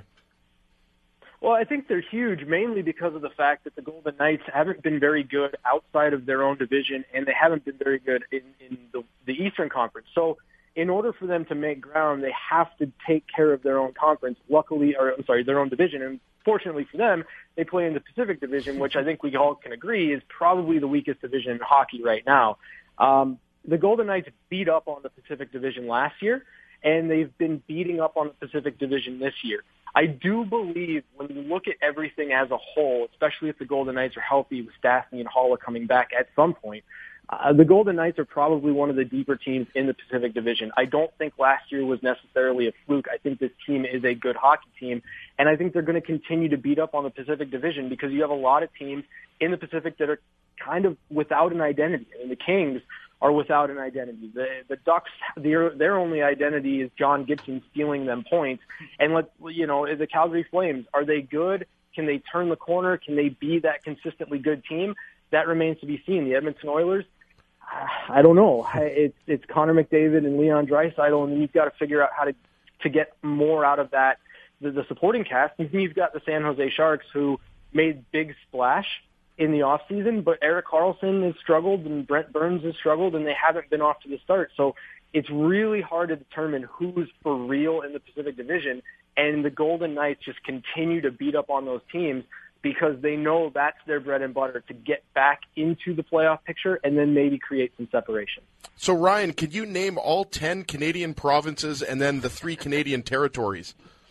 Well, I think they're huge, mainly because of the fact that the Golden Knights haven't been very good outside of their own division, and they haven't been very good in the Eastern Conference. So in order for them to make ground, they have to take care of their own conference. Their own division. And fortunately for them, they play in the Pacific Division, which I think we all can agree is probably the weakest division in hockey right now. The Golden Knights beat up on the Pacific Division last year, and they've been beating up on the Pacific Division this year. I do believe when you look at everything as a whole, especially if the Golden Knights are healthy with Stastny and Haula coming back at some point, the Golden Knights are probably one of the deeper teams in the Pacific Division. I don't think last year was necessarily a fluke. I think this team is a good hockey team, and I think they're going to continue to beat up on the Pacific Division because you have a lot of teams in the Pacific that are kind of without an identity. I mean, the Kings are without an identity. The Ducks, their only identity is John Gibson stealing them points. And the Calgary Flames, are they good? Can they turn the corner? Can they be that consistently good team? That remains to be seen. The Edmonton Oilers, I don't know. It's Connor McDavid and Leon Draisaitl, and you've got to figure out how to get more out of that, the supporting cast. And you've got the San Jose Sharks, who made big splash in the offseason, but Erik Karlsson has struggled and Brent Burns has struggled, and they haven't been off to the start. So it's really hard to determine who's for real in the Pacific Division, and the Golden Knights just continue to beat up on those teams because they know that's their bread and butter to get back into the playoff picture and then maybe create some separation. So, Ryan, could you name all 10 Canadian provinces and then the 3 Canadian territories?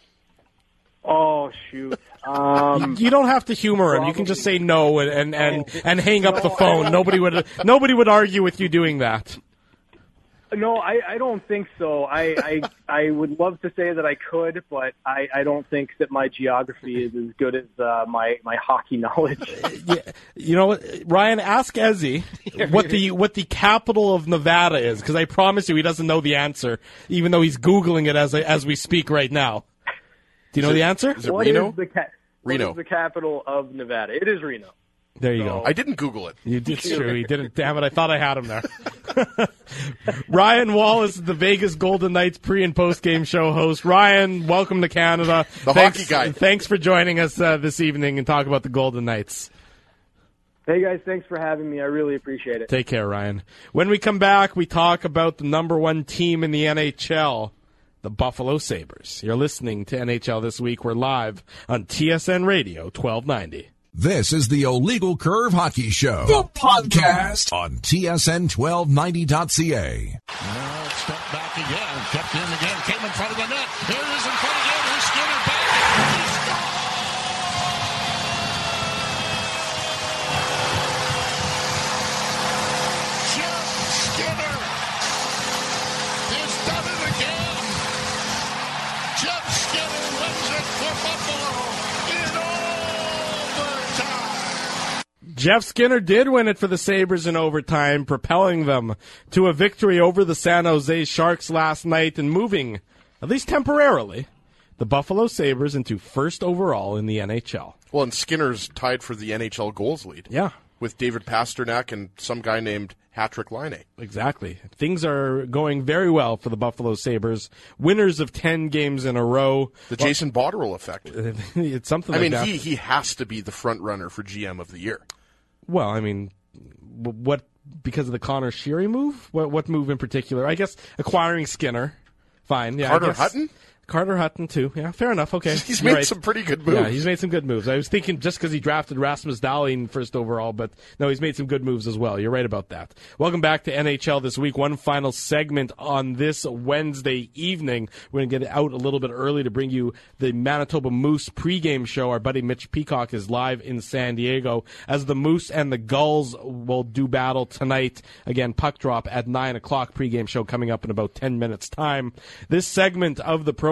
Oh, shoot. You don't have to humor him. You can just say no and hang up the phone. Nobody would argue with you doing that. No, I don't think so. I would love to say that I could, but I don't think that my geography is as good as my hockey knowledge. Yeah. You know what, Ryan? Ask Ezzy what the capital of Nevada is, because I promise you he doesn't know the answer, even though he's Googling it as we speak right now. Do you know the answer? Is it Reno? What is the capital of Nevada? It is Reno. There you go. I didn't Google it. You did. True. He didn't. Damn it. I thought I had him there. Ryan Wallace, the Vegas Golden Knights pre- and post-game show host. Ryan, welcome to Canada. Hockey guy. Thanks for joining us this evening and talk about the Golden Knights. Hey, guys. Thanks for having me. I really appreciate it. Take care, Ryan. When we come back, we talk about the number 1 team in the NHL, the Buffalo Sabres. You're listening to NHL This Week. We're live on TSN Radio 1290. This is the Illegal Curve Hockey Show, the podcast on TSN1290.ca. Step back again, kept in again, came in front of the net. Here it is in front again. Here's Skinner back. He scores! Jeff Skinner has done it again. Jeff Skinner wins it for Buffalo in overtime. Jeff Skinner did win it for the Sabres in overtime, propelling them to a victory over the San Jose Sharks last night and moving, at least temporarily, the Buffalo Sabres into first overall in the NHL. Well, and Skinner's tied for the NHL goals lead. Yeah. With David Pasternak and some guy named Patrick Laine. Exactly. Things are going very well for the Buffalo Sabres. Winners of 10 games in a row. The Jason Botterill effect. It's something I like mean, that. he has to be the front runner for GM of the year. Well, I mean, what, because of the Connor Sheary move? What move in particular? I guess acquiring Skinner. Fine. Yeah, Carter Hutton? Carter Hutton, too. Yeah, fair enough. Okay. He's made some pretty good moves. Yeah, he's made some good moves. I was thinking just because he drafted Rasmus Dahlin first overall, but no, he's made some good moves as well. You're right about that. Welcome back to NHL This Week. One final segment on this Wednesday evening. We're going to get out a little bit early to bring you the Manitoba Moose pregame show. Our buddy Mitch Peacock is live in San Diego as the Moose and the Gulls will do battle tonight. Again, puck drop at 9 o'clock. Pregame show coming up in about 10 minutes' time. This segment of the program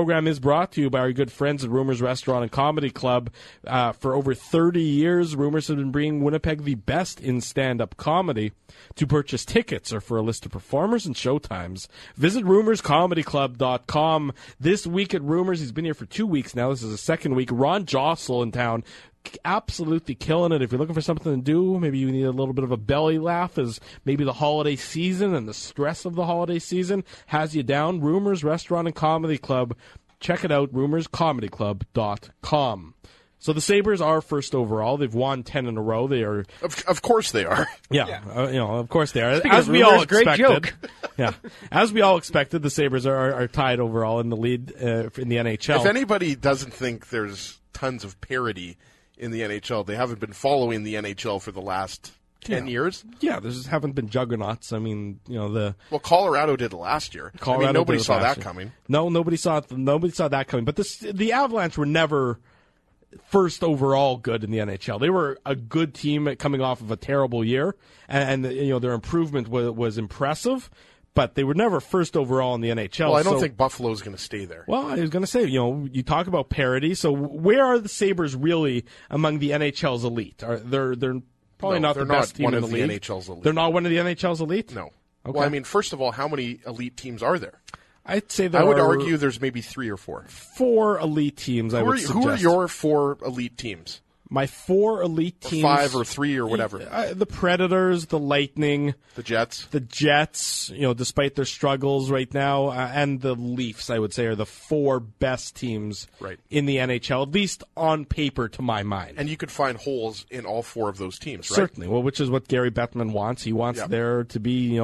program is brought to you by our good friends at Rumors Restaurant and Comedy Club. For over 30 years, Rumors has been bringing Winnipeg the best in stand-up comedy. To purchase tickets or for a list of performers and showtimes, visit rumorscomedyclub.com. This week at Rumors, he's been here for 2 weeks now. This is the second week. Ron Jostle in town. Absolutely killing it. If you're looking for something to do, maybe you need a little bit of a belly laugh as maybe the holiday season and the stress of the holiday season has you down. Rumors Restaurant and Comedy Club. Check it out, rumorscomedyclub.com. So the Sabres are first overall. They've won 10 in a row. They are, of course they are. Yeah. Of course they are. Speaking As of we all rumors, great expected. joke. Yeah, as we all expected, the Sabres are tied overall in the lead in the NHL. If anybody doesn't think there's tons of parity in the NHL, they haven't been following the NHL for the last 10 years. Yeah, there haven't been juggernauts. I mean, well, Colorado did it last year. Nobody saw that coming. No, nobody saw that coming. But the Avalanche were never first overall good in the NHL. They were a good team coming off of a terrible year, and their improvement was impressive. But they were never first overall in the NHL. Well, I don't think Buffalo's going to stay there. Well, I was going to say, you talk about parity. So where are the Sabres really among the NHL's elite? They're probably not the best team in the league. NHL's elite. They're not one of the NHL's elite? No. Okay. Well, I mean, first of all, how many elite teams are there? I'd say I would argue there's maybe 3 or 4. 4 elite teams, I would suggest. Who are your 4 elite teams? My 4 elite teams. 5 or 3 or whatever. The Predators, the Lightning. The Jets. The Jets, despite their struggles right now, and the Leafs, I would say, are the 4 best teams in the NHL, at least on paper, to my mind. And you could find holes in all 4 of those teams, right? Certainly. Well, which is what Gary Bettman wants. He wants there to be,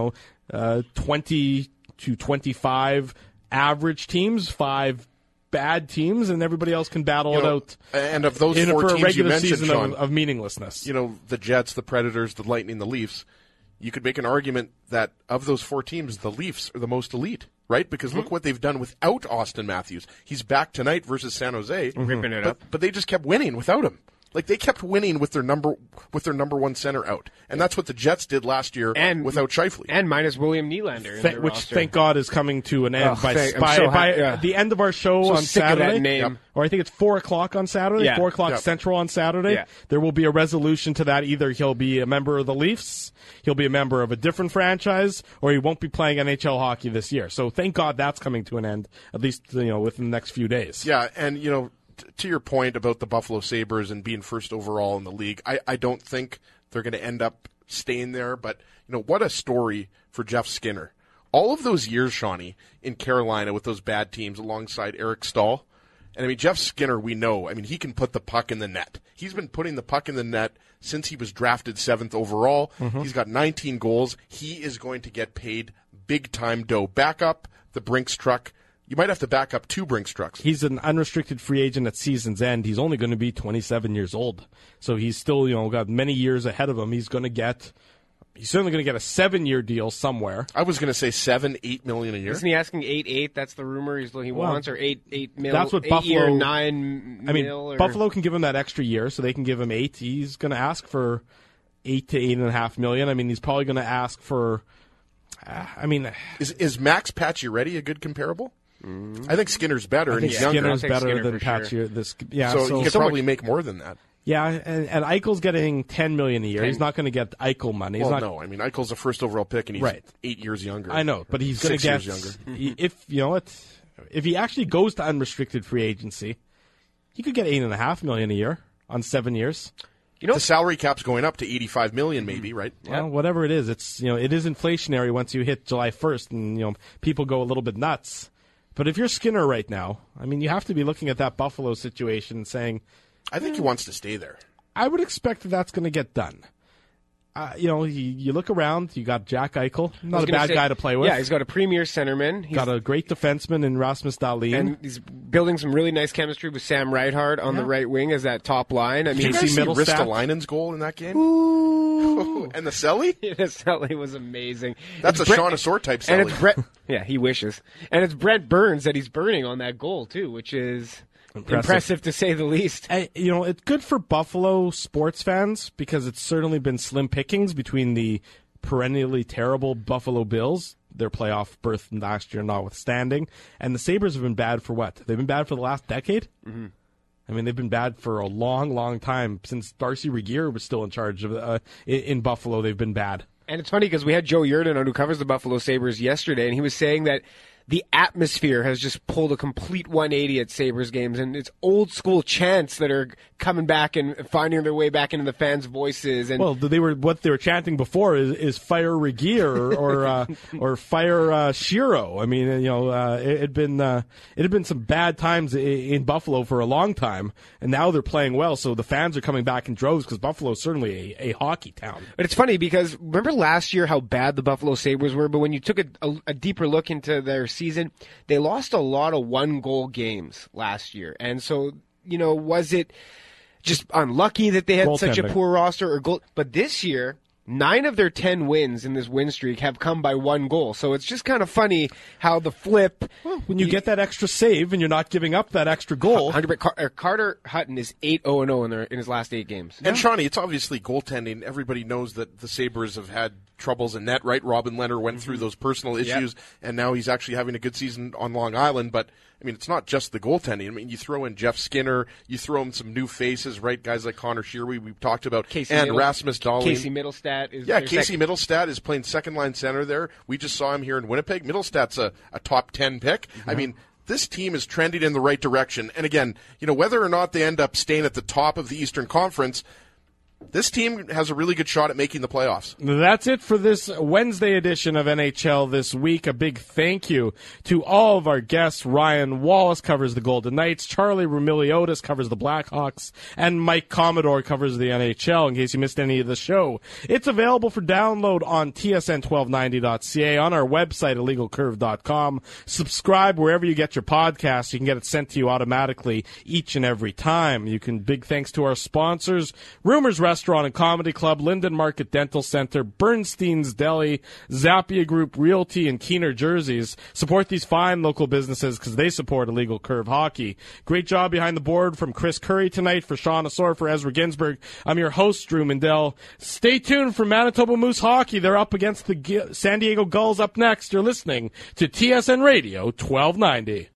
20 to 25 average teams, 5 bad teams, and everybody else can battle it out. And of those 4 for teams a regular you mentioned, season Sean, of meaninglessness. The Jets, the Predators, the Lightning, the Leafs, you could make an argument that of those 4 teams, the Leafs are the most elite, right? Because look what they've done without Austin Matthews. He's back tonight versus San Jose. Ripping it up. But they just kept winning without him. Like, they kept winning with their number 1 center out. And that's what the Jets did last year without Scheifele. And minus William Nylander in their which, roster. thank God, is coming to an end by the end of our show so on sick Saturday. Of that name. Or I think it's 4 o'clock on Saturday, 4 o'clock Central on Saturday. Yeah. There will be a resolution to that. Either he'll be a member of the Leafs, he'll be a member of a different franchise, or he won't be playing NHL hockey this year. So thank God that's coming to an end, at least within the next few days. Yeah, and to your point about the Buffalo Sabres and being first overall in the league, I don't think they're going to end up staying there. But, what a story for Jeff Skinner. All of those years, Shawnee, in Carolina with those bad teams alongside Eric Stahl. And, Jeff Skinner, we know, he can put the puck in the net. He's been putting the puck in the net since he was drafted 7th overall. Mm-hmm. He's got 19 goals. He is going to get paid big-time dough. Back up the Brinks truck. You might have to back up 2 Brinks trucks. He's an unrestricted free agent at season's end. He's only going to be 27 years old. So he's still, got many years ahead of him. He's certainly going to get a 7-year deal somewhere. I was going to say $7-8 million a year. Isn't he asking 8-8? That's the rumor he wants, or 8 mil. That's what 8 Buffalo. Year, 9 mil. Buffalo can give him that extra year, so they can give him 8. He's going to ask for $8 to $8.5 million. He's probably going to ask for. Is Max Pacioretty a good comparable? I think Skinner's better, and he's younger. Skinner's better Skinner than Pacioretty. Sure. So he could probably make more than that. Yeah, and Eichel's getting $10 million a year. He's not going to get Eichel money. No. Eichel's a first overall pick, and he's 8 years younger. I know, but he's going to get 6 years younger. If he actually goes to unrestricted free agency, he could get $8.5 million a year on 7 years. The salary cap's going up to $85 million, maybe, right? Well, whatever it is, it's it is inflationary once you hit July 1st, and people go a little bit nuts. But if you're Skinner right now, you have to be looking at that Buffalo situation and saying, I think he wants to stay there. I would expect that that's going to get done. You look around, you got Jack Eichel, not a bad guy to play with. Yeah, he's got a premier centerman. He's got a great defenseman in Rasmus Dahlin. And he's building some really nice chemistry with Sam Reinhart on the right wing as that top line. Did you guys see Ristolainen's goal in that game? Ooh. And the Selly? The Selly was amazing. That's a Sean Asor type Selly. And it's Brett. Yeah, he wishes. And it's Brett Burns that he's burning on that goal, too, which is impressive to say the least. It's good for Buffalo sports fans because it's certainly been slim pickings between the perennially terrible Buffalo Bills their playoff berth last year notwithstanding. And the Sabres have been bad for what? They've been bad for the last decade? Mm-hmm. I mean, they've been bad for a long, long time. Since Darcy Regier was still in charge of in Buffalo, they've been bad. And it's funny because we had Joe Yerdon on, who covers the Buffalo Sabres, yesterday, and he was saying that the atmosphere has just pulled a complete 180 at Sabres games, and it's old school chants that are coming back and finding their way back into the fans' voices. And well, what they were chanting before is "Fire Regier" or "Fire Shiro." I mean, it had been some bad times in Buffalo for a long time, and now they're playing well, so the fans are coming back in droves because Buffalo is certainly a hockey town. But it's funny because remember last year how bad the Buffalo Sabres were, but when you took a deeper look into their season, they lost a lot of one-goal games last year. And so, was it just unlucky that they had such a poor roster? But this year, 9 of their 10 wins in this win streak have come by 1 goal. So it's just kind of funny how the flip... Well, when you get that extra save and you're not giving up that extra goal... Carter Hutton is 8-0-0 in his last 8 games. And Shawnee, it's obviously goaltending. Everybody knows that the Sabres have had troubles in net, right? Robin Lehner went through those personal issues, and now he's actually having a good season on Long Island. But, I mean, it's not just the goaltending. I mean, you throw in Jeff Skinner, you throw in some new faces, right? Guys like Connor Shearwy, we've talked about, Rasmus Dahlin. Casey Middlestat is Middlestat is playing second-line center there. We just saw him here in Winnipeg. Middlestat's a top 10 pick. I mean, this team is trending in the right direction. And again, whether or not they end up staying at the top of the Eastern Conference, this team has a really good shot at making the playoffs. That's it for this Wednesday edition of NHL This Week. A big thank you to all of our guests. Ryan Wallace covers the Golden Knights, Charlie Roumeliotis covers the Blackhawks, and Mike Commodore covers the NHL, in case you missed any of the show. It's available for download on tsn1290.ca, on our website, illegalcurve.com. Subscribe wherever you get your podcasts. You can get it sent to you automatically each and every time. Big thanks to our sponsors, Rumors Restaurant and Comedy Club, Linden Market Dental Center, Bernstein's Deli, Zappia Group Realty, and Keener Jerseys. Support these fine local businesses because they support Illegal Curve Hockey. Great job behind the board from Chris Curry tonight. For Sean Asor, for Ezra Ginsburg, I'm your host, Drew Mindell. Stay tuned for Manitoba Moose Hockey. They're up against the San Diego Gulls up next. You're listening to TSN Radio 1290.